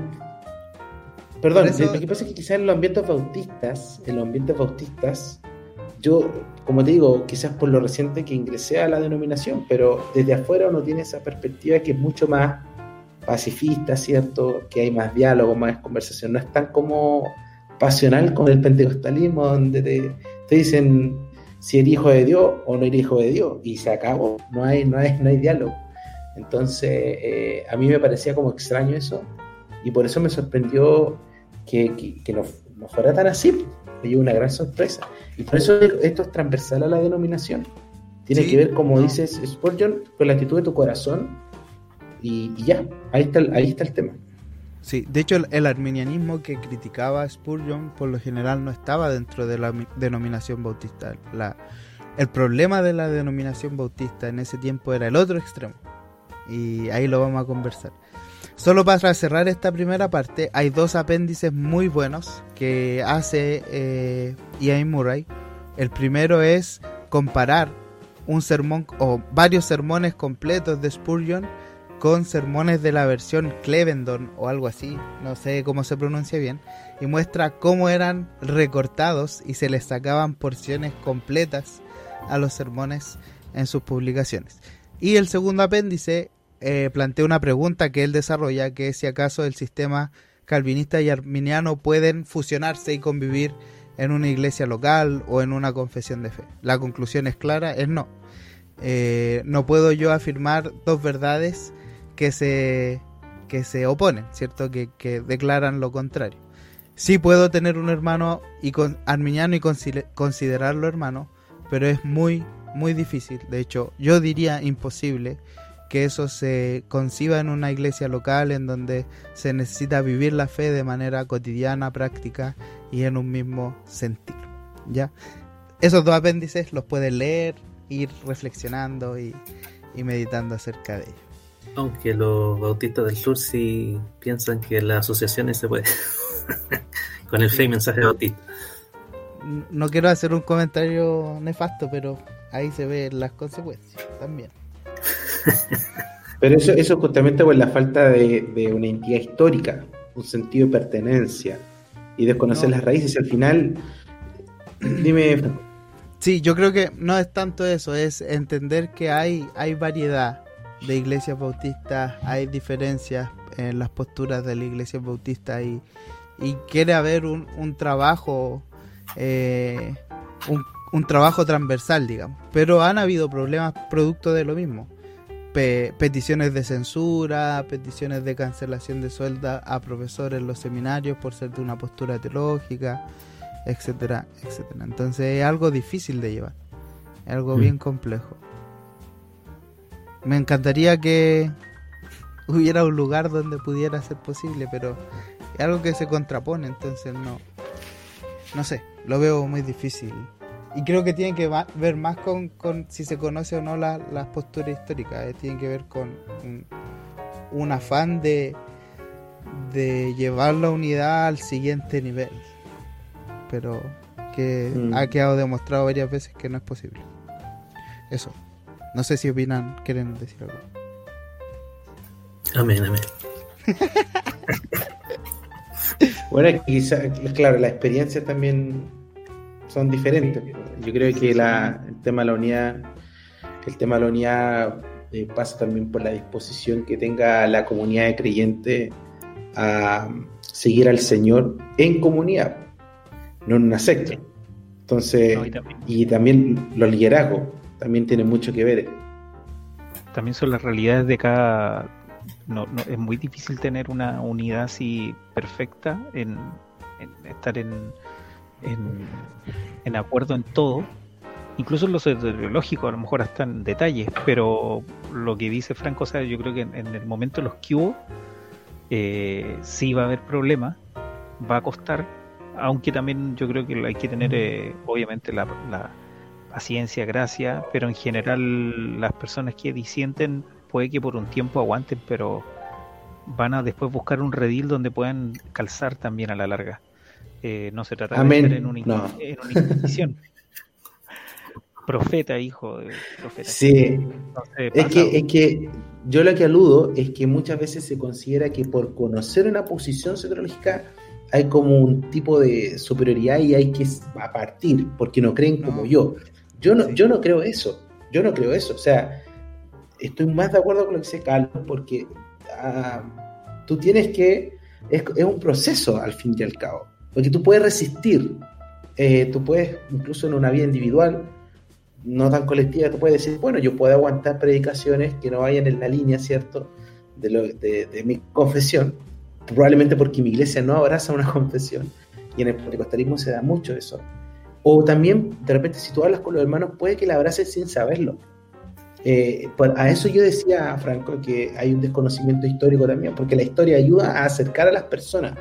que pasa es que quizás en los ambientes bautistas, yo, como te digo, quizás por lo reciente que ingresé a la denominación, pero desde afuera uno tiene esa perspectiva que es mucho más pacifista, ¿cierto? Que hay más diálogo, más conversación, no es tan como pasional con el pentecostalismo, donde te dicen si eres hijo de Dios o no eres hijo de Dios, y se acabó, no hay diálogo. Entonces, a mí me parecía como extraño eso, y por eso me sorprendió que no fuera tan así. Me dio una gran sorpresa, y por eso esto es transversal a la denominación. Tiene que ver, como dices Spurgeon, con la actitud de tu corazón, y ya, ahí está el tema. Sí, de hecho el arminianismo que criticaba Spurgeon por lo general no estaba dentro de la denominación bautista. El problema de la denominación bautista en ese tiempo era el otro extremo, y ahí lo vamos a conversar. Solo para cerrar esta primera parte, hay dos apéndices muy buenos que hace Ian Murray. El primero es comparar un sermón o varios sermones completos de Spurgeon con sermones de la versión Clevendon o algo así, no sé cómo se pronuncia bien, y muestra cómo eran recortados y se les sacaban porciones completas a los sermones en sus publicaciones. Y el segundo apéndice plantea una pregunta que él desarrolla, que es si acaso el sistema calvinista y arminiano pueden fusionarse y convivir en una iglesia local o en una confesión de fe. La conclusión es clara, es no. No puedo yo afirmar dos verdades que se oponen, ¿cierto? Que declaran lo contrario. Sí puedo tener un hermano arminiano y considerarlo hermano, pero es muy, muy difícil. De hecho, yo diría imposible que eso se conciba en una iglesia local en donde se necesita vivir la fe de manera cotidiana, práctica y en un mismo sentir, ¿ya? Esos dos apéndices los puedes leer, ir reflexionando y meditando acerca de ellos. Aunque los bautistas del sur sí piensan que las asociaciones se puede con el fe y mensaje bautista. No quiero hacer un comentario nefasto, pero ahí se ven las consecuencias también. Pero eso justamente por la falta de una identidad histórica, un sentido de pertenencia y desconocer las raíces. Al final, dime. Sí, yo creo que no es tanto eso, es entender que hay variedad de iglesias bautistas, hay diferencias en las posturas de la iglesia bautista y quiere haber un trabajo, un trabajo transversal, digamos. Pero han habido problemas producto de lo mismo. Peticiones de censura, peticiones de cancelación de sueldo a profesores en los seminarios por ser de una postura teológica, etcétera, etcétera. Entonces es algo difícil de llevar, es algo bien complejo. Me encantaría que hubiera un lugar donde pudiera ser posible, pero es algo que se contrapone, entonces no sé, lo veo muy difícil. Y creo que tiene que ver más con si se conoce o no las posturas históricas. Tiene que ver con un afán de llevar la unidad al siguiente nivel. Pero que ha quedado demostrado varias veces que no es posible. Eso. No sé si opinan, quieren decir algo. Amén. Bueno, quizás, claro, las experiencias también son diferentes. Yo creo que el tema de la unidad pasa también por la disposición que tenga la comunidad de creyentes a seguir al Señor en comunidad, no en una secta. Entonces, y también los liderazgos también tienen mucho que ver. También son las realidades de cada... No, es muy difícil tener una unidad así perfecta en estar en acuerdo en todo, incluso en lo soteriológico, a lo mejor hasta en detalles, pero lo que dice Franco, o sea, yo creo que en el momento de los que hubo, sí va a haber problemas, va a costar, aunque también yo creo que hay que tener obviamente la paciencia, gracia, pero en general las personas que disienten puede que por un tiempo aguanten, pero van a después buscar un redil donde puedan calzar también a la larga. No se trata de estar en una institución. Profeta, hijo de profeta. Sí, es que yo lo que aludo es que muchas veces se considera que por conocer una posición soteriológica hay como un tipo de superioridad y hay que partir porque no creen como yo. Yo no creo eso. O sea, estoy más de acuerdo con lo que dice Carlos porque tú tienes que... Es un proceso al fin y al cabo. Porque tú puedes resistir, tú puedes, incluso en una vida individual, no tan colectiva, tú puedes decir, bueno, yo puedo aguantar predicaciones que no vayan en la línea, ¿cierto?, de mi confesión, probablemente porque mi iglesia no abraza una confesión, y en el pentecostalismo se da mucho eso. O también, de repente, si tú hablas con los hermanos, puede que la abraces sin saberlo. A eso yo decía, Franco, que hay un desconocimiento histórico también, porque la historia ayuda a acercar a las personas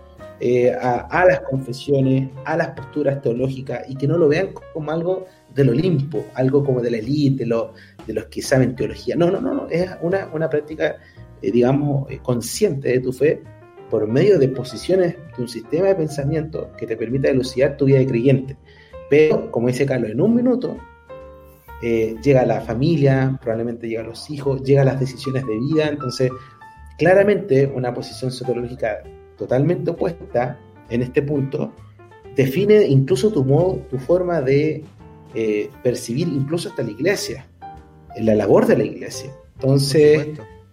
a las confesiones, a las posturas teológicas, y que no lo vean como algo del Olimpo, algo como de la élite, de los que saben teología. No, es una práctica, digamos, consciente de tu fe por medio de posiciones de un sistema de pensamiento que te permita elucidar tu vida de creyente. Pero, como dice Carlos, en un minuto llega la familia, probablemente llegan los hijos, llegan las decisiones de vida. Entonces, claramente una posición soteriológica totalmente opuesta en este punto define incluso tu forma de percibir incluso hasta la iglesia, la labor de la iglesia. Entonces,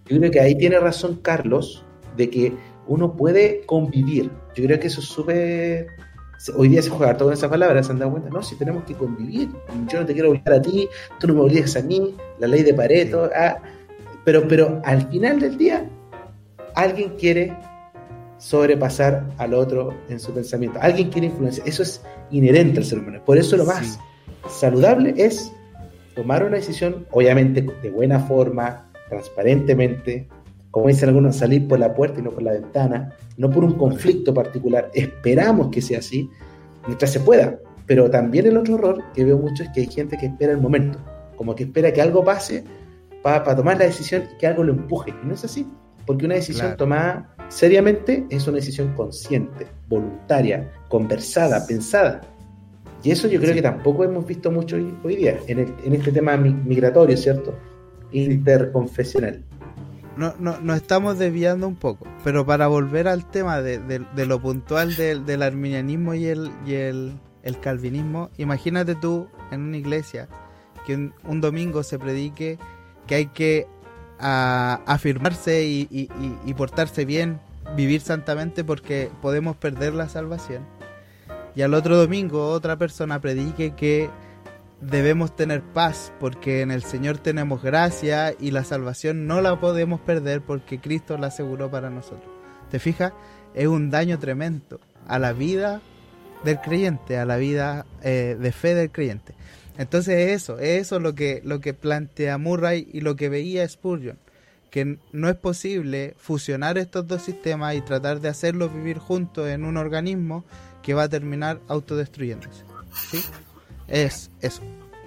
Yo creo que ahí tiene razón Carlos, de que uno puede convivir. Yo creo que eso es súper... Hoy día se juega todo con esa palabra, se han dado cuenta, no, si tenemos que convivir, yo no te quiero obligar a ti, tú no me obligas a mí, la ley de Pareto, pero al final del día, alguien quiere sobrepasar al otro en su pensamiento, alguien quiere influenciar, eso es inherente al ser humano, por eso lo más saludable es tomar una decisión, obviamente de buena forma, transparentemente, como dicen algunos, salir por la puerta y no por la ventana, no por un conflicto particular, esperamos que sea así, mientras se pueda, pero también el otro error que veo mucho es que hay gente que espera el momento, como que espera que algo pase para tomar la decisión y que algo lo empuje, y no es así, porque una decisión tomada seriamente es una decisión consciente, voluntaria, conversada, pensada, y eso yo creo que tampoco hemos visto mucho hoy día, en este tema migratorio, ¿cierto? Interconfesional. No estamos desviando un poco, pero para volver al tema de lo puntual del arminianismo y el calvinismo, imagínate tú en una iglesia que un domingo se predique que hay que afirmarse y portarse bien, vivir santamente porque podemos perder la salvación, y al otro domingo otra persona predique que debemos tener paz porque en el Señor tenemos gracia y la salvación no la podemos perder porque Cristo la aseguró para nosotros. ¿Te fijas? Es un daño tremendo a la vida del creyente, a la vida de fe del creyente. Entonces es eso lo que plantea Murray y lo que veía Spurgeon, que no es posible fusionar estos dos sistemas y tratar de hacerlos vivir juntos en un organismo que va a terminar autodestruyéndose. ¿Sí? Es eso.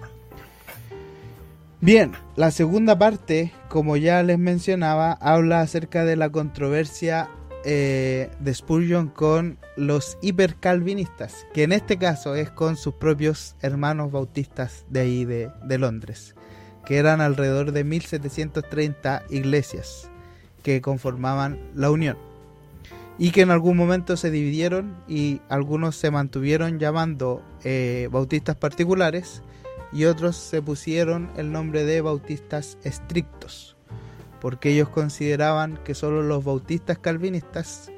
Bien, la segunda parte, como ya les mencionaba, habla acerca de la controversia de Spurgeon con los hipercalvinistas, que en este caso es con sus propios hermanos bautistas de ahí de Londres, que eran alrededor de 1730 iglesias que conformaban la Unión, y que en algún momento se dividieron y algunos se mantuvieron llamando bautistas particulares y otros se pusieron el nombre de bautistas estrictos, porque ellos consideraban que solo los bautistas calvinistas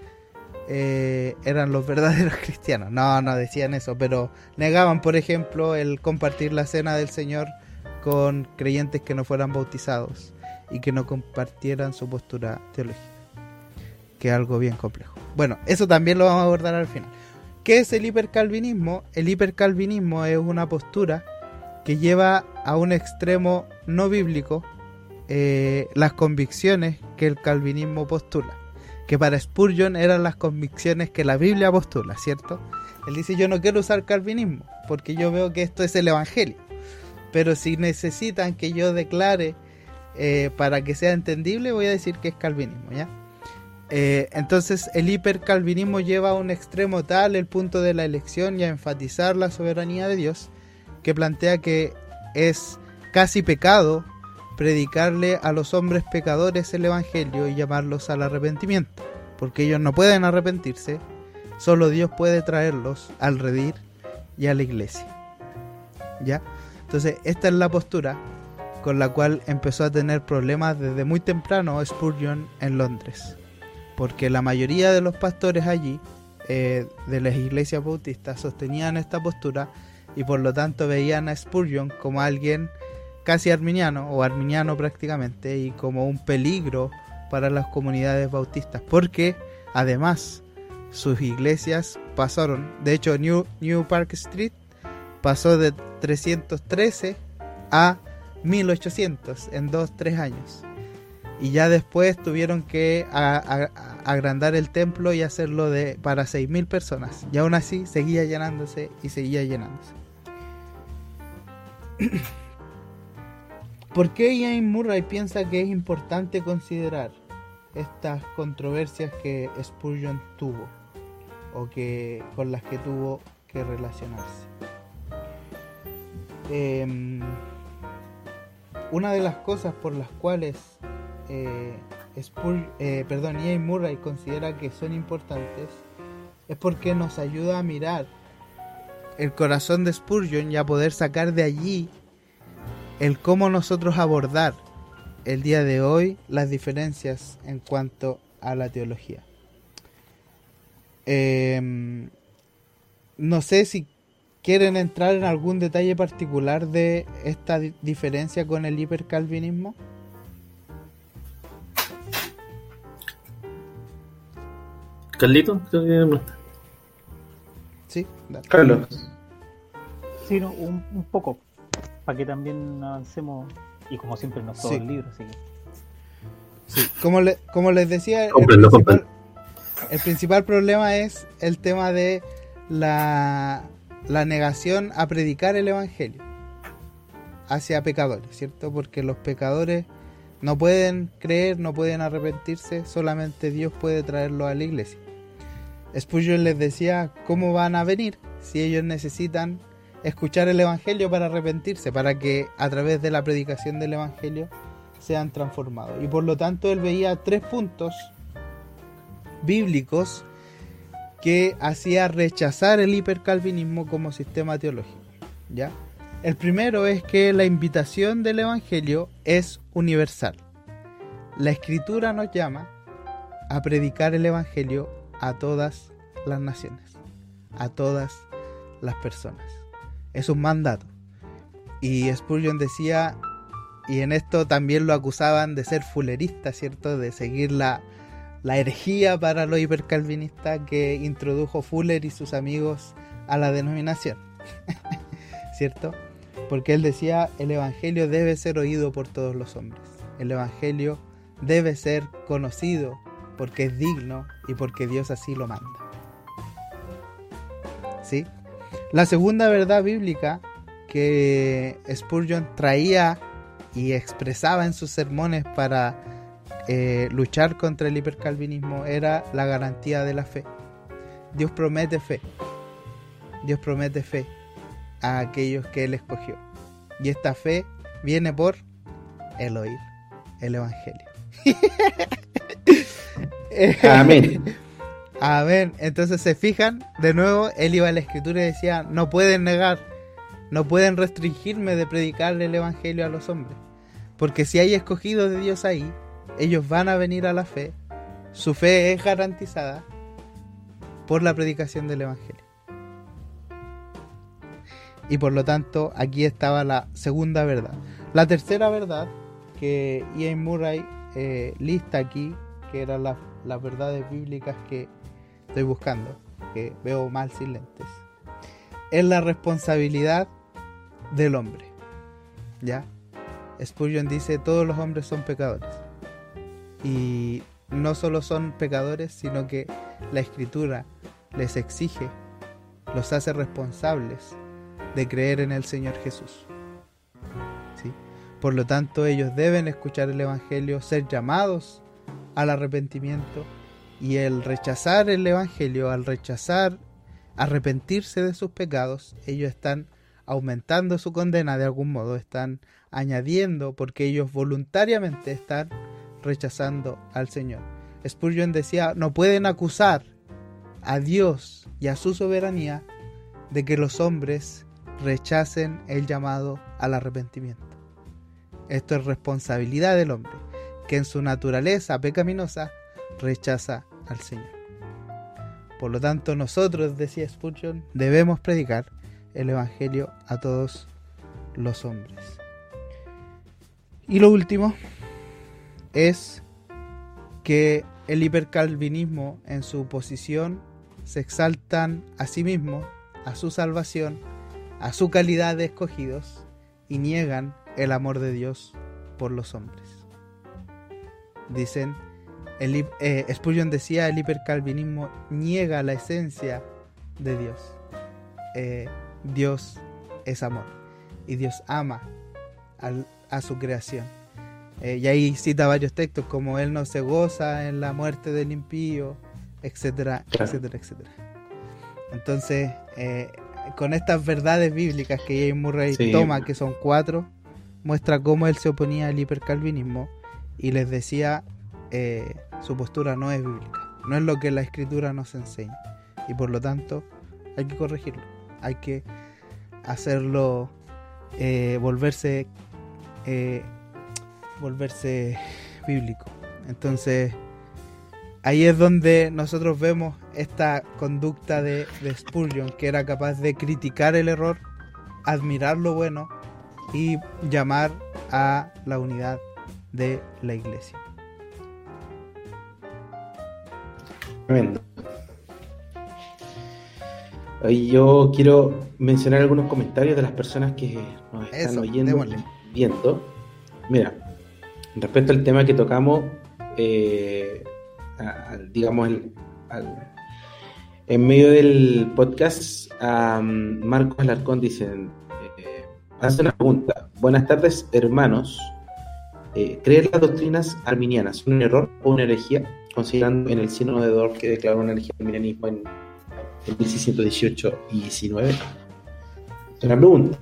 eran los verdaderos cristianos. No decían eso, pero negaban, por ejemplo, el compartir la cena del Señor con creyentes que no fueran bautizados y que no compartieran su postura teológica, que es algo bien complejo. Bueno, eso también lo vamos a abordar al final. ¿Qué es el hipercalvinismo? El hipercalvinismo es una postura que lleva a un extremo no bíblico las convicciones que el calvinismo postula, que para Spurgeon eran las convicciones que la Biblia postula, ¿cierto? Él dice: yo no quiero usar calvinismo porque yo veo que esto es el evangelio, pero si necesitan que yo declare para que sea entendible, voy a decir que es calvinismo, ¿ya? Entonces el hipercalvinismo lleva a un extremo tal el punto de la elección y a enfatizar la soberanía de Dios, que plantea que es casi pecado predicarle a los hombres pecadores el evangelio y llamarlos al arrepentimiento, porque ellos no pueden arrepentirse, solo Dios puede traerlos al redil y a la iglesia, ¿ya? Entonces esta es la postura con la cual empezó a tener problemas desde muy temprano Spurgeon en Londres, porque la mayoría de los pastores allí de las iglesias bautistas sostenían esta postura y por lo tanto veían a Spurgeon como alguien casi arminiano o arminiano prácticamente y como un peligro para las comunidades bautistas, porque además sus iglesias pasaron, de hecho New Park Street pasó de 313 a 1800 en 2-3 años, y ya después tuvieron que agrandar el templo y hacerlo para 6.000 personas, y aún así seguía llenándose y seguía llenándose. ¿Por qué James Murray piensa que es importante considerar estas controversias que Spurgeon tuvo o con las que tuvo que relacionarse? Una de las cosas por las cuales James Murray considera que son importantes es porque nos ayuda a mirar el corazón de Spurgeon y a poder sacar de allí el cómo nosotros abordar el día de hoy las diferencias en cuanto a la teología. No sé si quieren entrar en algún detalle particular de esta diferencia con el hipercalvinismo. Carlito, creo que no está. Sí, dale. Carlos. Sí, no, un poco, para que también avancemos, y como siempre no es todo Sí. el libro, así que... Sí, como les decía, Cómprenlo. el principal problema es el tema de la negación a predicar el evangelio hacia pecadores, ¿cierto? Porque los pecadores no pueden creer, no pueden arrepentirse, solamente Dios puede traerlos a la iglesia. Spurgeon les decía cómo van a venir si ellos necesitan escuchar el evangelio para arrepentirse, para que a través de la predicación del evangelio sean transformados. Y por lo tanto él veía 3 puntos bíblicos que hacía rechazar el hipercalvinismo como sistema teológico, ¿ya? El primero es que la invitación del evangelio es universal. La escritura nos llama a predicar el evangelio a todas las naciones, a todas las personas. Es un mandato. Y Spurgeon decía, y en esto también lo acusaban de ser fulerista, ¿cierto? De seguir la herejía para los hipercalvinistas que introdujo Fuller y sus amigos a la denominación, ¿cierto? Porque él decía, el evangelio debe ser oído por todos los hombres. El evangelio debe ser conocido porque es digno y porque Dios así lo manda. ¿Sí? La segunda verdad bíblica que Spurgeon traía y expresaba en sus sermones para luchar contra el hipercalvinismo era la garantía de la fe. Dios promete fe. Dios promete fe a aquellos que Él escogió. Y esta fe viene por el oír el evangelio. Amén. Amén. Entonces se fijan, de nuevo, él iba a la escritura y decía, no pueden negar, no pueden restringirme de predicarle el evangelio a los hombres. Porque si hay escogidos de Dios ahí, ellos van a venir a la fe. Su fe es garantizada por la predicación del evangelio. Y por lo tanto, aquí estaba la segunda verdad. La tercera verdad que Ian Murray lista aquí, que eran las verdades bíblicas que estoy buscando, que veo mal sin lentes, es la responsabilidad del hombre. ¿Ya? Spurgeon dice, todos los hombres son pecadores. Y no solo son pecadores, sino que la Escritura les exige, los hace responsables de creer en el Señor Jesús. ¿Sí? Por lo tanto, ellos deben escuchar el Evangelio, ser llamados al arrepentimiento, y el rechazar el Evangelio, al rechazar arrepentirse de sus pecados, ellos están aumentando su condena de algún modo, están añadiendo, porque ellos voluntariamente están rechazando al Señor. Spurgeon decía, no pueden acusar a Dios y a su soberanía de que los hombres rechacen el llamado al arrepentimiento. Esto es responsabilidad del hombre, que en su naturaleza pecaminosa rechaza al Señor. Por lo tanto, nosotros, decía Spurgeon, debemos predicar el Evangelio a todos los hombres. Y lo último es que el hipercalvinismo, en su posición, se exaltan a sí mismos, a su salvación, a su calidad de escogidos, y niegan el amor de Dios por los hombres. Dicen, Spurgeon decía, el hipercalvinismo niega la esencia de Dios. Dios es amor y Dios ama a su creación. Y ahí cita varios textos como Él no se goza en la muerte del impío, etcétera, etcétera, etcétera. Entonces, con estas verdades bíblicas que Ian Murray toma, que son 4, muestra cómo él se oponía al hipercalvinismo y les decía, su postura no es bíblica, no es lo que la Escritura nos enseña, y por lo tanto hay que corregirlo, hay que hacerlo volverse volverse bíblico. Entonces, ahí es donde nosotros vemos esta conducta de Spurgeon, que era capaz de criticar el error, admirar lo bueno y llamar a la unidad de la iglesia. Tremendo. Hoy yo quiero mencionar algunos comentarios de las personas que nos están oyendo, démosle. viendo. Mira, respecto al tema que tocamos, en medio del podcast, Marcos Alarcón dice, hace una pregunta. Buenas tardes, hermanos. ¿Creer las doctrinas arminianas un error o una herejía? Considerando en el sínodo de Dort que declaró una herejía al arminianismo en 1618 y 19. Es una pregunta.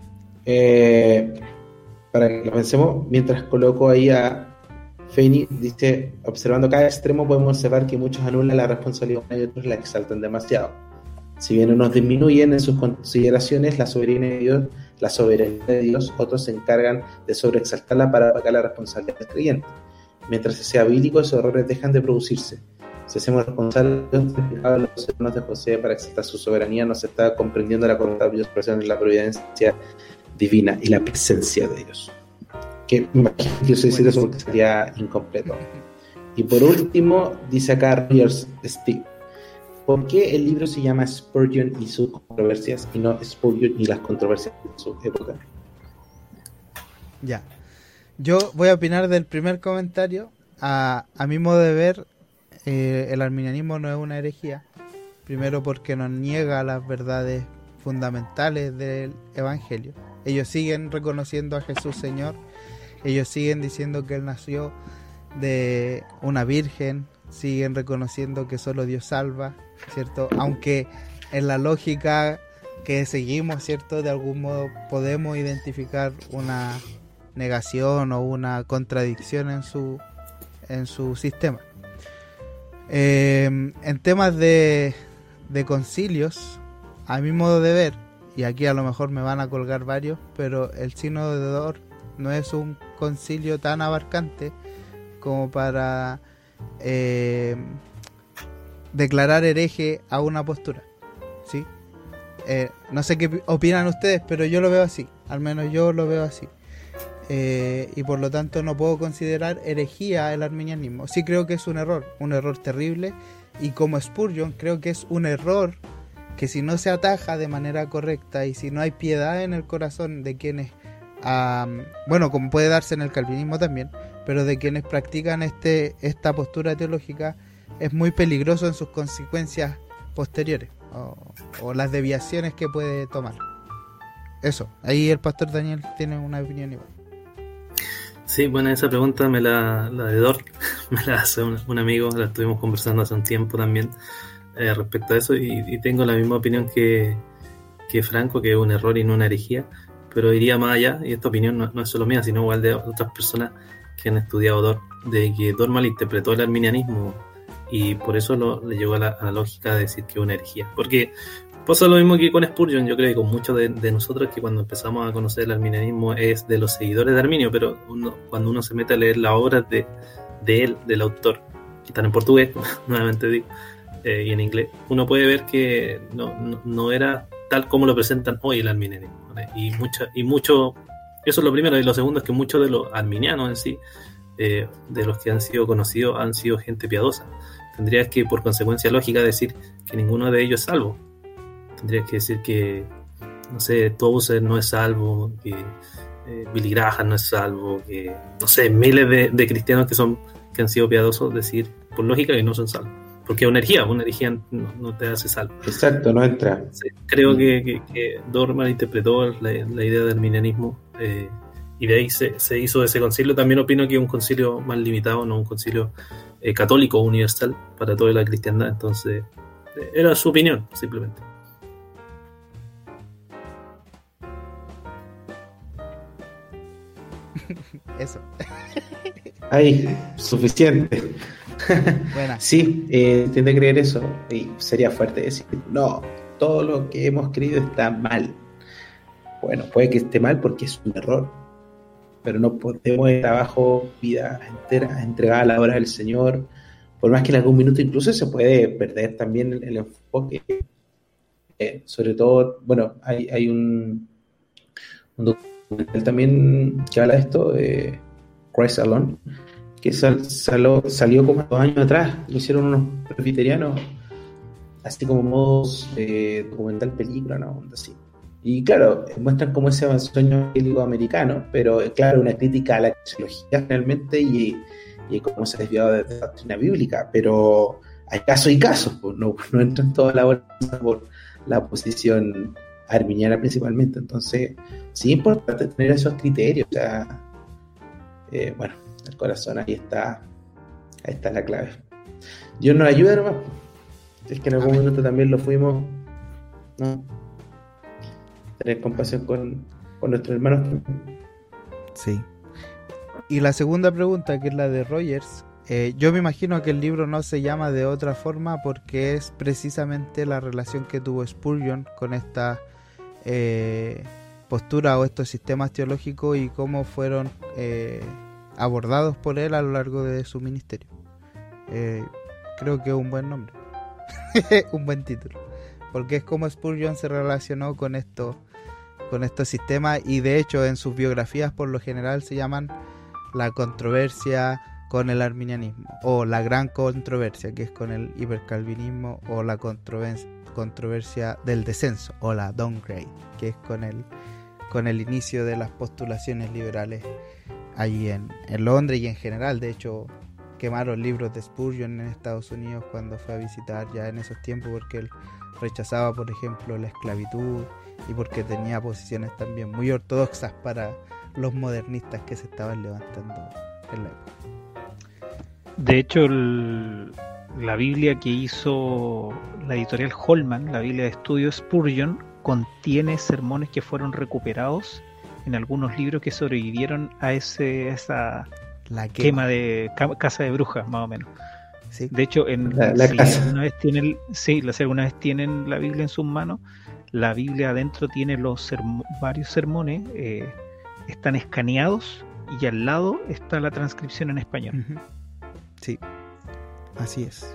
Para que lo pensemos, mientras coloco ahí a Feini, dice, observando cada extremo podemos observar que muchos anulan la responsabilidad y otros la exaltan demasiado. Si bien unos disminuyen en sus consideraciones la soberanía de Dios, otros se encargan de sobreexaltarla para apagar la responsabilidad del creyente. Mientras se sea bíblico, esos errores dejan de producirse. Si hacemos responsables de los hermanos de José para exaltar su soberanía, no se está comprendiendo la voluntad de Dios, en la providencia divina y la presencia de Dios. Que me imagino que yo decir eso porque sería incompleto. Y por último, dice acá Rogers Steve, ¿por qué el libro se llama Spurgeon y sus controversias y no Spurgeon y las controversias de su época? Ya. Yo voy a opinar del primer comentario. A mi modo de ver, el arminianismo no es una herejía. Primero porque nos niega las verdades fundamentales del Evangelio. Ellos siguen reconociendo a Jesús Señor. Ellos siguen diciendo que Él nació de una virgen. Siguen reconociendo que solo Dios salva, ¿cierto? Aunque en la lógica que seguimos, ¿cierto? De algún modo podemos identificar una negación o una contradicción en su sistema. En temas de concilios, a mi modo de ver, y aquí a lo mejor me van a colgar varios, pero el sínodo de Dort no es un concilio tan abarcante como para declarar hereje a una postura, ¿sí? No sé qué opinan ustedes, pero yo lo veo así, al menos yo lo veo así. Y por lo tanto no puedo considerar herejía el arminianismo. Sí creo que es un error terrible, y como Spurgeon creo que es un error que si no se ataja de manera correcta y si no hay piedad en el corazón de quienes, bueno, como puede darse en el calvinismo también, pero de quienes practican esta postura teológica, es muy peligroso en sus consecuencias posteriores o las deviaciones que puede tomar. Eso, ahí el pastor Daniel tiene una opinión igual. Sí, bueno, esa pregunta la de Dort me la hace un amigo, la estuvimos conversando hace un tiempo también respecto a eso, y tengo la misma opinión que Franco, que es un error y no una herejía, pero iría más allá, y esta opinión no es solo mía, sino igual de otras personas que han estudiado Dort, de que Dort malinterpretó el arminianismo y por eso le llegó a la lógica de decir que es una herejía, porque pasa lo mismo que con Spurgeon. Yo creo que con muchos de nosotros, que cuando empezamos a conocer el arminianismo es de los seguidores de Arminio, pero cuando uno se mete a leer las obras de él, del autor, que están en portugués, nuevamente digo, y en inglés, uno puede ver que no era tal como lo presentan hoy el arminianismo, ¿vale? Y mucho, eso es lo primero, y lo segundo es que muchos de los arminianos en sí, de los que han sido conocidos, han sido gente piadosa. Tendrías que, por consecuencia lógica, decir que ninguno de ellos es salvo. Tendrías que decir que, no sé, Tozer no es salvo, que Billy Graham no es salvo, que, no sé, miles de cristianos que han sido piadosos, decir por lógica que no son salvos. Porque una herejía no te hace salvo. Exacto, no entra. Sí, creo que Dort malinterpretó la idea del arminianismo, y de ahí se hizo ese concilio. También opino que es un concilio más limitado, no un concilio católico universal para toda la cristiandad. Entonces, era su opinión, simplemente. Eso. Ahí, suficiente. Buena. Sí, tiende a creer eso. Y sería fuerte decir, no, todo lo que hemos creído está mal. Bueno, puede que esté mal porque es un error. pero no podemos estar abajo vida entera entregada a la obra del Señor, por más que en algún minuto incluso se puede perder también el enfoque. Sobre todo, bueno, hay un documental también que habla de esto, Christ Alone, que salió como 2 años atrás, lo hicieron unos presbiterianos, así como modos documental película, ¿no? Así. Y claro, muestran como ese sueño evangélico americano, pero claro, una crítica a la eclesiología realmente y cómo se ha desviado de la doctrina bíblica, pero hay casos y casos, pues, no entran toda la bolsa por la posición arminiana principalmente. Entonces, sí es importante tener esos criterios. O sea, bueno, el corazón ahí está la clave. Dios nos ayuda nomás. Es que en algún momento también lo fuimos, ¿no? Tener compasión con nuestros hermanos. Sí. Y la segunda pregunta, que es la de Rogers, yo me imagino que el libro no se llama de otra forma porque es precisamente la relación que tuvo Spurgeon con esta postura o estos sistemas teológicos y cómo fueron abordados por él a lo largo de su ministerio. Creo que es un buen nombre, un buen título, porque es como Spurgeon se relacionó con estos sistemas, y de hecho en sus biografías por lo general se llaman la controversia con el arminianismo, o la gran controversia, que es con el hipercalvinismo, o la controversia del descenso, o la downgrade, que es con el inicio de las postulaciones liberales allí en Londres y en general. De hecho, quemaron libros de Spurgeon en Estados Unidos cuando fue a visitar ya en esos tiempos, porque él rechazaba, por ejemplo, la esclavitud y porque tenía posiciones también muy ortodoxas para los modernistas que se estaban levantando en la época. De hecho, la Biblia que hizo la editorial Holman, la Biblia de estudio Spurgeon, contiene sermones que fueron recuperados en algunos libros que sobrevivieron a esa quema de casa de brujas, más o menos. Sí. De hecho, si alguna vez tienen la Biblia en sus manos, la Biblia adentro tiene varios sermones, están escaneados y al lado está la transcripción en español. Uh-huh. Sí, así es.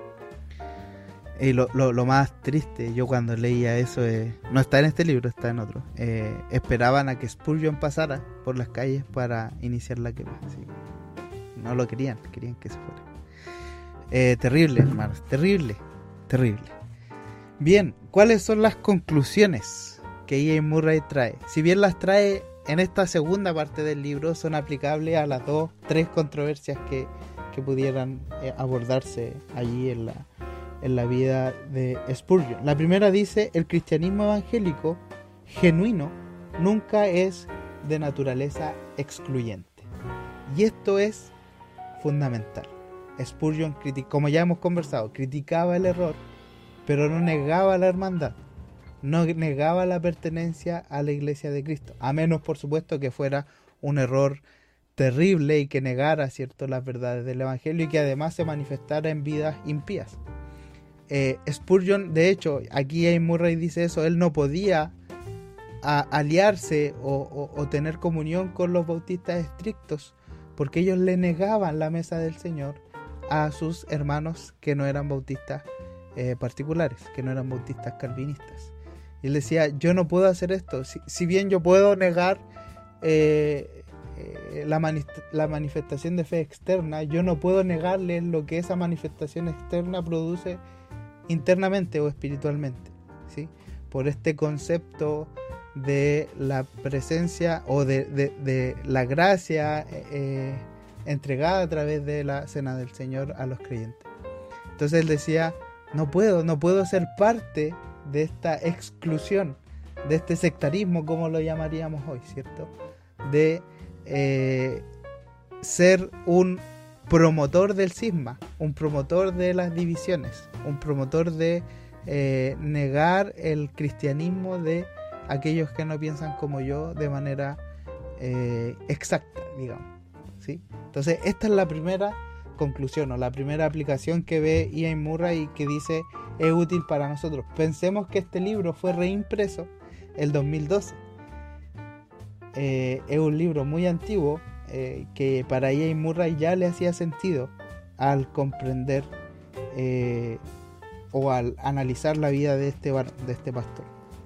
Y lo más triste, yo cuando leía eso, no está en este libro, está en otro. Esperaban a que Spurgeon pasara por las calles para iniciar la quema. ¿Sí? No lo querían que se fuera. Terrible, hermanos, terrible. Bien, ¿cuáles son las conclusiones que Ian Murray trae? Si bien las trae en esta segunda parte del libro, son aplicables a las 2-3 controversias que pudieran abordarse allí en la vida de Spurgeon. La primera dice: el cristianismo evangélico genuino nunca es de naturaleza excluyente. Y esto es fundamental. Spurgeon, como ya hemos conversado, criticaba el error, pero no negaba la hermandad, no negaba la pertenencia a la Iglesia de Cristo, a menos, por supuesto, que fuera un error terrible y que negara, ¿cierto?, las verdades del Evangelio y que además se manifestara en vidas impías. Spurgeon, de hecho, aquí Ian Murray dice eso, él no podía aliarse o tener comunión con los bautistas estrictos porque ellos le negaban la mesa del Señor a sus hermanos que no eran bautistas particulares, que no eran bautistas calvinistas. Y él decía: yo no puedo hacer esto, si bien yo puedo negar la manifestación de fe externa, yo no puedo negarles lo que esa manifestación externa produce internamente o espiritualmente, ¿sí? Por este concepto de la presencia o de la gracia entregada a través de la cena del Señor a los creyentes. Entonces él decía: no puedo ser parte de esta exclusión, de este sectarismo, como lo llamaríamos hoy, ¿cierto? De ser un promotor del cisma, un promotor de las divisiones, un promotor de negar el cristianismo de aquellos que no piensan como yo de manera exacta, digamos, ¿sí? Entonces esta es la primera conclusión o la primera aplicación que ve Ian Murray y que dice es útil para nosotros. Pensemos que este libro fue reimpreso el 2012. es un libro muy antiguo que para Ian Murray ya le hacía sentido al comprender o al analizar la vida de este pastor.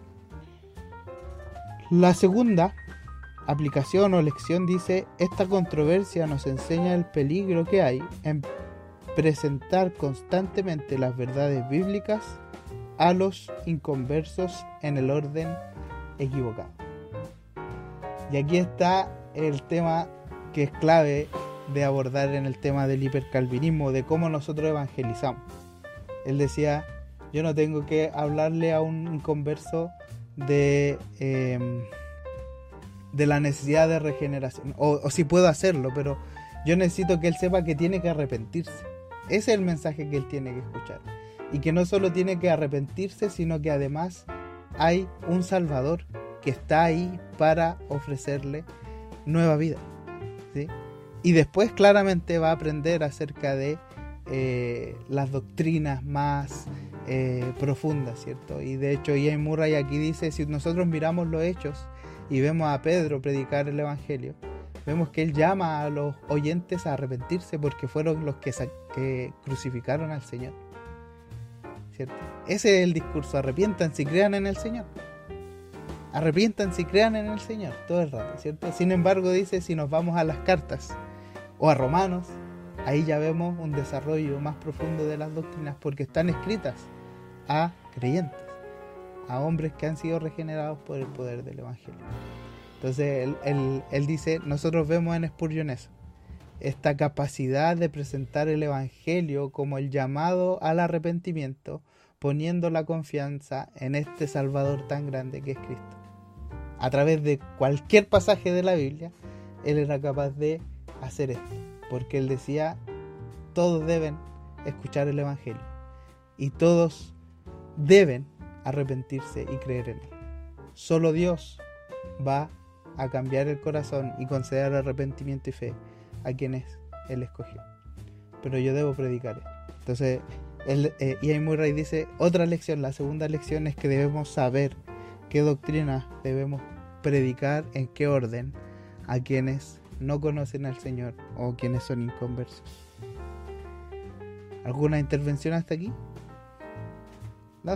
La segunda aplicación o lección dice: esta controversia nos enseña el peligro que hay en presentar constantemente las verdades bíblicas a los inconversos en el orden equivocado. Y aquí está el tema que es clave de abordar en el tema del hipercalvinismo, de cómo nosotros evangelizamos. Él decía: yo no tengo que hablarle a un inconverso de la necesidad de regeneración, o sí puedo hacerlo, pero yo necesito que él sepa que tiene que arrepentirse. Ese es el mensaje que él tiene que escuchar, y que no solo tiene que arrepentirse, sino que además hay un Salvador que está ahí para ofrecerle nueva vida, ¿sí? Y después claramente va a aprender acerca de las doctrinas más profundas, ¿cierto? Y de hecho Ian Murray aquí dice: si nosotros miramos los hechos y vemos a Pedro predicar el evangelio, vemos que él llama a los oyentes a arrepentirse porque fueron los que crucificaron al Señor, ¿cierto? Ese es el discurso: arrepiéntanse y crean en el Señor. Arrepiéntanse y crean en el Señor todo el rato, ¿cierto? Sin embargo, dice, si nos vamos a las cartas o a Romanos, ahí ya vemos un desarrollo más profundo de las doctrinas, porque están escritas a creyentes, a hombres que han sido regenerados por el poder del Evangelio. Entonces él dice, nosotros vemos en Spurgeon eso, esta capacidad de presentar el Evangelio como el llamado al arrepentimiento, poniendo la confianza en este Salvador tan grande que es Cristo. A través de cualquier pasaje de la Biblia, él era capaz de hacer esto, porque él decía, todos deben escuchar el Evangelio y todos deben arrepentirse y creer en él. Solo Dios va a cambiar el corazón y conceder arrepentimiento y fe a quienes él escogió, pero yo debo predicar esto. Entonces Ian Murray dice, otra lección, la segunda lección, es que debemos saber qué doctrina debemos predicar, en qué orden, a quienes no conocen al Señor o quienes son inconversos. ¿Alguna intervención hasta aquí? ¿No?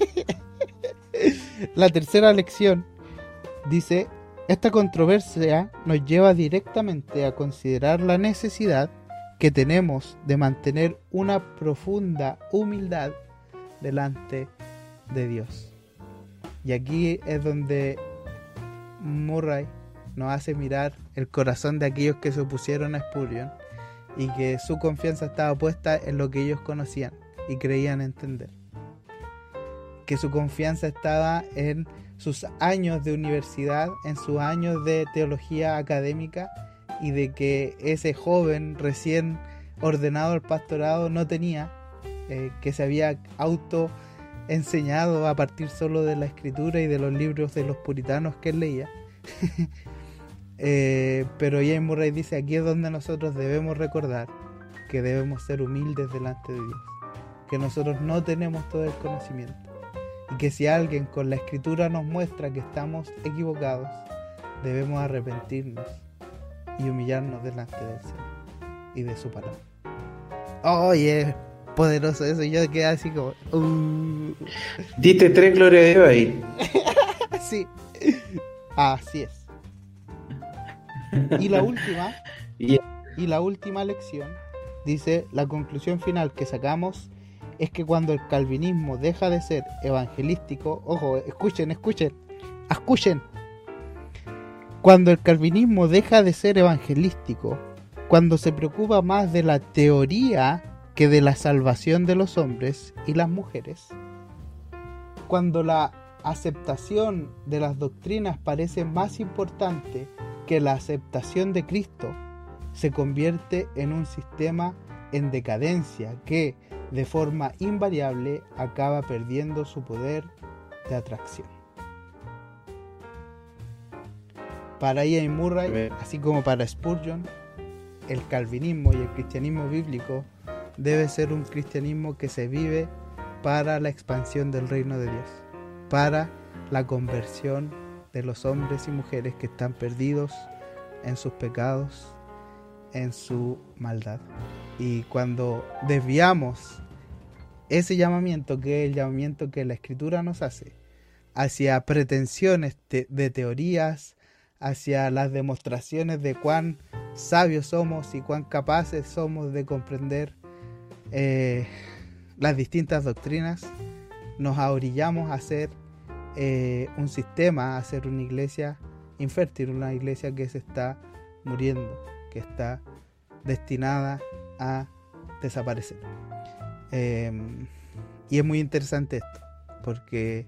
La tercera lección dice, esta controversia nos lleva directamente a considerar la necesidad que tenemos de mantener una profunda humildad delante de Dios. Y aquí es donde Murray nos hace mirar el corazón de aquellos que se opusieron a Spurgeon y que su confianza estaba puesta en lo que ellos conocían y creían entender. Que su confianza estaba en sus años de universidad, en sus años de teología académica, y de que ese joven recién ordenado al pastorado no tenía, que se había auto enseñado a partir solo de la escritura y de los libros de los puritanos que él leía. Pero Ian Murray dice, aquí es donde nosotros debemos recordar que debemos ser humildes delante de Dios, que nosotros no tenemos todo el conocimiento, y que si alguien con la escritura nos muestra que estamos equivocados, debemos arrepentirnos y humillarnos delante del Señor y de su palabra. Oye, poderoso eso. Yo quedé así como Diste 3 glorias de Dios ahí. Sí, así es. Y la última lección dice, la conclusión final que sacamos es que cuando el calvinismo deja de ser evangelístico, ojo, escuchen, cuando el calvinismo deja de ser evangelístico, cuando se preocupa más de la teoría que de la salvación de los hombres y las mujeres, cuando la aceptación de las doctrinas parece más importante que la aceptación de Cristo, se convierte en un sistema en decadencia que, de forma invariable, acaba perdiendo su poder de atracción. Para Ian Murray, así como para Spurgeon, el calvinismo y el cristianismo bíblico debe ser un cristianismo que se vive para la expansión del reino de Dios, para la conversión de los hombres y mujeres que están perdidos en sus pecados, en su maldad. Y cuando desviamos ese llamamiento, que es el llamamiento que la Escritura nos hace, hacia pretensiones de teorías, hacia las demostraciones de cuán sabios somos y cuán capaces somos de comprender las distintas doctrinas, nos ahorillamos a hacer un sistema, a hacer una iglesia infértil, una iglesia que se está muriendo, que está destinada a desaparecer. Y es muy interesante esto, porque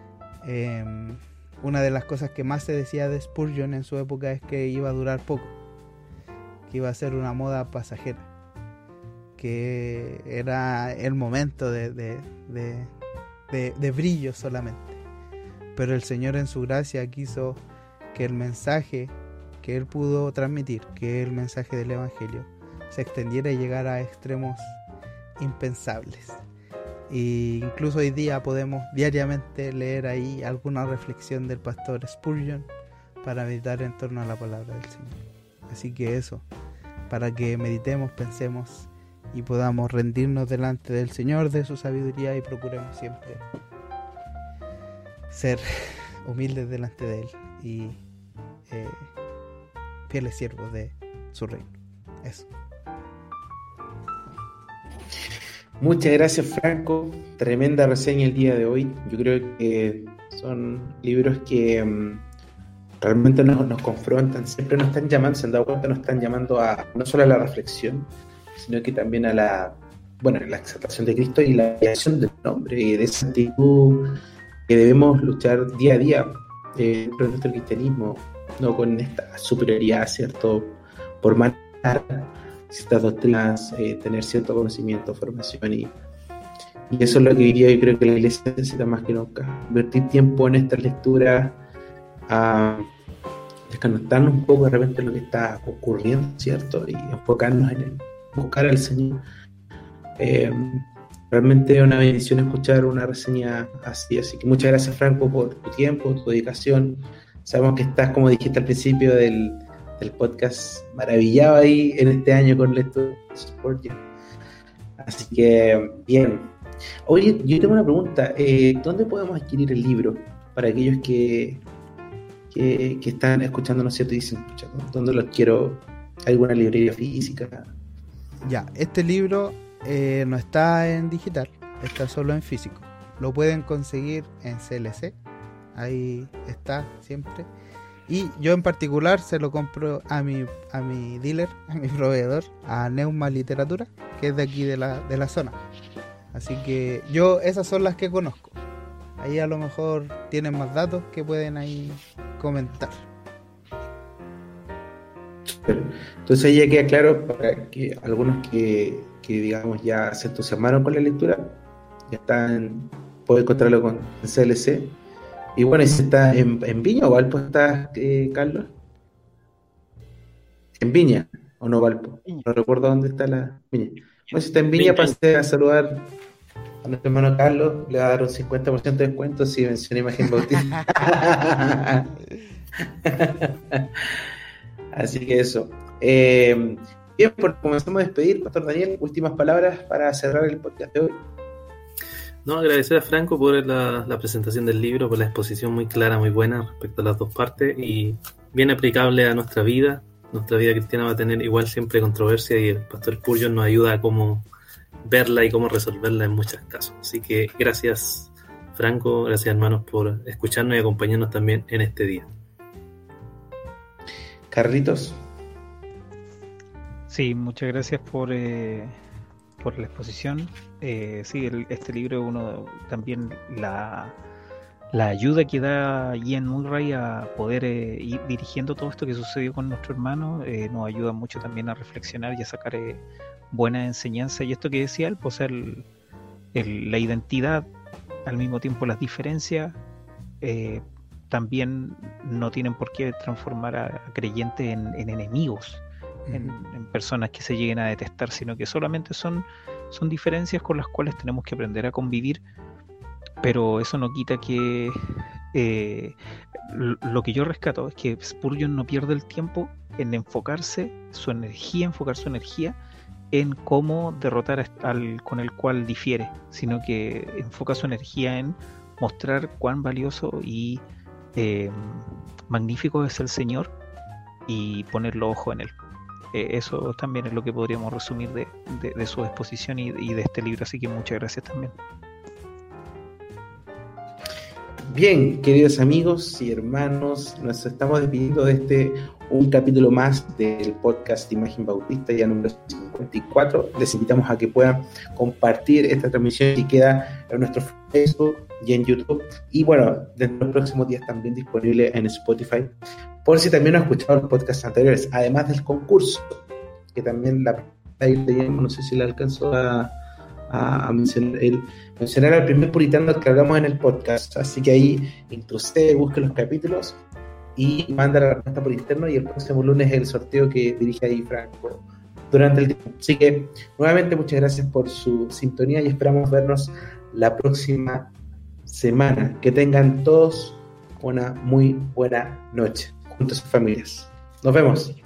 una de las cosas que más se decía de Spurgeon en su época es que iba a durar poco, que iba a ser una moda pasajera, que era el momento de brillo solamente. Pero el Señor en su gracia quiso que el mensaje que Él pudo transmitir, que es el mensaje del Evangelio, se extendiera y llegara a extremos impensables. E incluso hoy día podemos diariamente leer ahí alguna reflexión del pastor Spurgeon para meditar en torno a la palabra del Señor. Así que eso, para que meditemos, pensemos y podamos rendirnos delante del Señor, de su sabiduría, y procuremos siempre ser humildes delante de Él y fieles siervos de su reino. Eso. Muchas gracias, Franco. Tremenda reseña el día de hoy. Yo creo que son libros que realmente nos confrontan, siempre nos están llamando, se han dado cuenta, nos están llamando a no solo a la reflexión, sino que también a la exaltación de Cristo y la creación del nombre, y de esa actitud que debemos luchar día a día dentro de nuestro cristianismo, no con esta superioridad, ¿cierto? Por manejar ciertas doctrinas, tener cierto conocimiento, formación, y eso es lo que diría. Yo creo que la iglesia necesita más que nunca invertir tiempo en estas lecturas, a desconectarnos un poco de repente de lo que está ocurriendo, ¿cierto? Y enfocarnos en buscar al Señor. Realmente es una bendición escuchar una reseña así que muchas gracias, Franco, por tu tiempo, tu dedicación. Sabemos que estás, como dijiste al principio del podcast, maravillado ahí en este año con lectura de Spurgeon. Así que bien. Oye, yo tengo una pregunta, ¿dónde podemos adquirir el libro para aquellos que están escuchándonos, ¿cierto? Y dicen, ¿dónde los quiero? ¿Alguna librería física? Ya, este libro no está en digital, está solo en físico. Lo pueden conseguir en CLC, ahí está siempre. Y yo en particular se lo compro a mi dealer, a mi proveedor, a Neuma Literatura, que es de aquí de la zona. Así que esas son las que conozco. Ahí a lo mejor tienen más datos que pueden ahí comentar. Entonces ya queda claro para que algunos que digamos ya se entusiasmaron con la lectura, ya pueden encontrarlo en CLC. Y bueno, ¿si está en Viña o Valpo está, Carlos? ¿En Viña o no Valpo? No recuerdo dónde está la Viña. Bueno, si está en Viña, pasé a saludar a nuestro hermano Carlos, le va a dar un 50% de descuento si menciona Imagen Bautista. Así que eso. Bien, pues comenzamos a despedir. Pastor Daniel, últimas palabras para cerrar el podcast de hoy. No, agradecer a Franco por la presentación del libro, por la exposición muy clara, muy buena respecto a las dos partes y bien aplicable a nuestra vida. Nuestra vida cristiana va a tener igual siempre controversia y el pastor Spurgeon nos ayuda a cómo verla y cómo resolverla en muchos casos. Así que gracias, Franco, gracias, hermanos, por escucharnos y acompañarnos también en este día. Carlitos. Sí, muchas gracias por la exposición. Sí, este libro también la ayuda que da Ian Murray a poder ir dirigiendo todo esto que sucedió con nuestro hermano, nos ayuda mucho también a reflexionar y a sacar buena enseñanza. Y esto que decía él, pues la identidad, al mismo tiempo las diferencias, también no tienen por qué transformar a creyentes en enemigos, en personas que se lleguen a detestar, sino que solamente son diferencias con las cuales tenemos que aprender a convivir, pero eso no quita que lo que yo rescato es que Spurgeon no pierde el tiempo en enfocar su energía en cómo derrotar al con el cual difiere, sino que enfoca su energía en mostrar cuán valioso y magnífico es el Señor y poner los ojos en él. Eso también es lo que podríamos resumir de su exposición y de este libro, así que muchas gracias también. Bien, queridos amigos y hermanos, nos estamos despidiendo de un capítulo más del podcast de Imagen Bautista, ya número 54. Les invitamos a que puedan compartir esta transmisión que queda en nuestro Facebook y en YouTube. Y bueno, dentro de los próximos días también disponible en Spotify, por si también no han escuchado los podcasts anteriores, además del concurso, que también no sé si le alcanzó a mencionar al primer puritano que hablamos en el podcast, así que ahí intrusé, busque los capítulos y manda la respuesta por interno, y el próximo lunes el sorteo que dirige ahí Franco durante el día. Así que nuevamente muchas gracias por su sintonía y esperamos vernos la próxima semana. Que tengan todos una muy buena noche junto a sus familias. Nos vemos.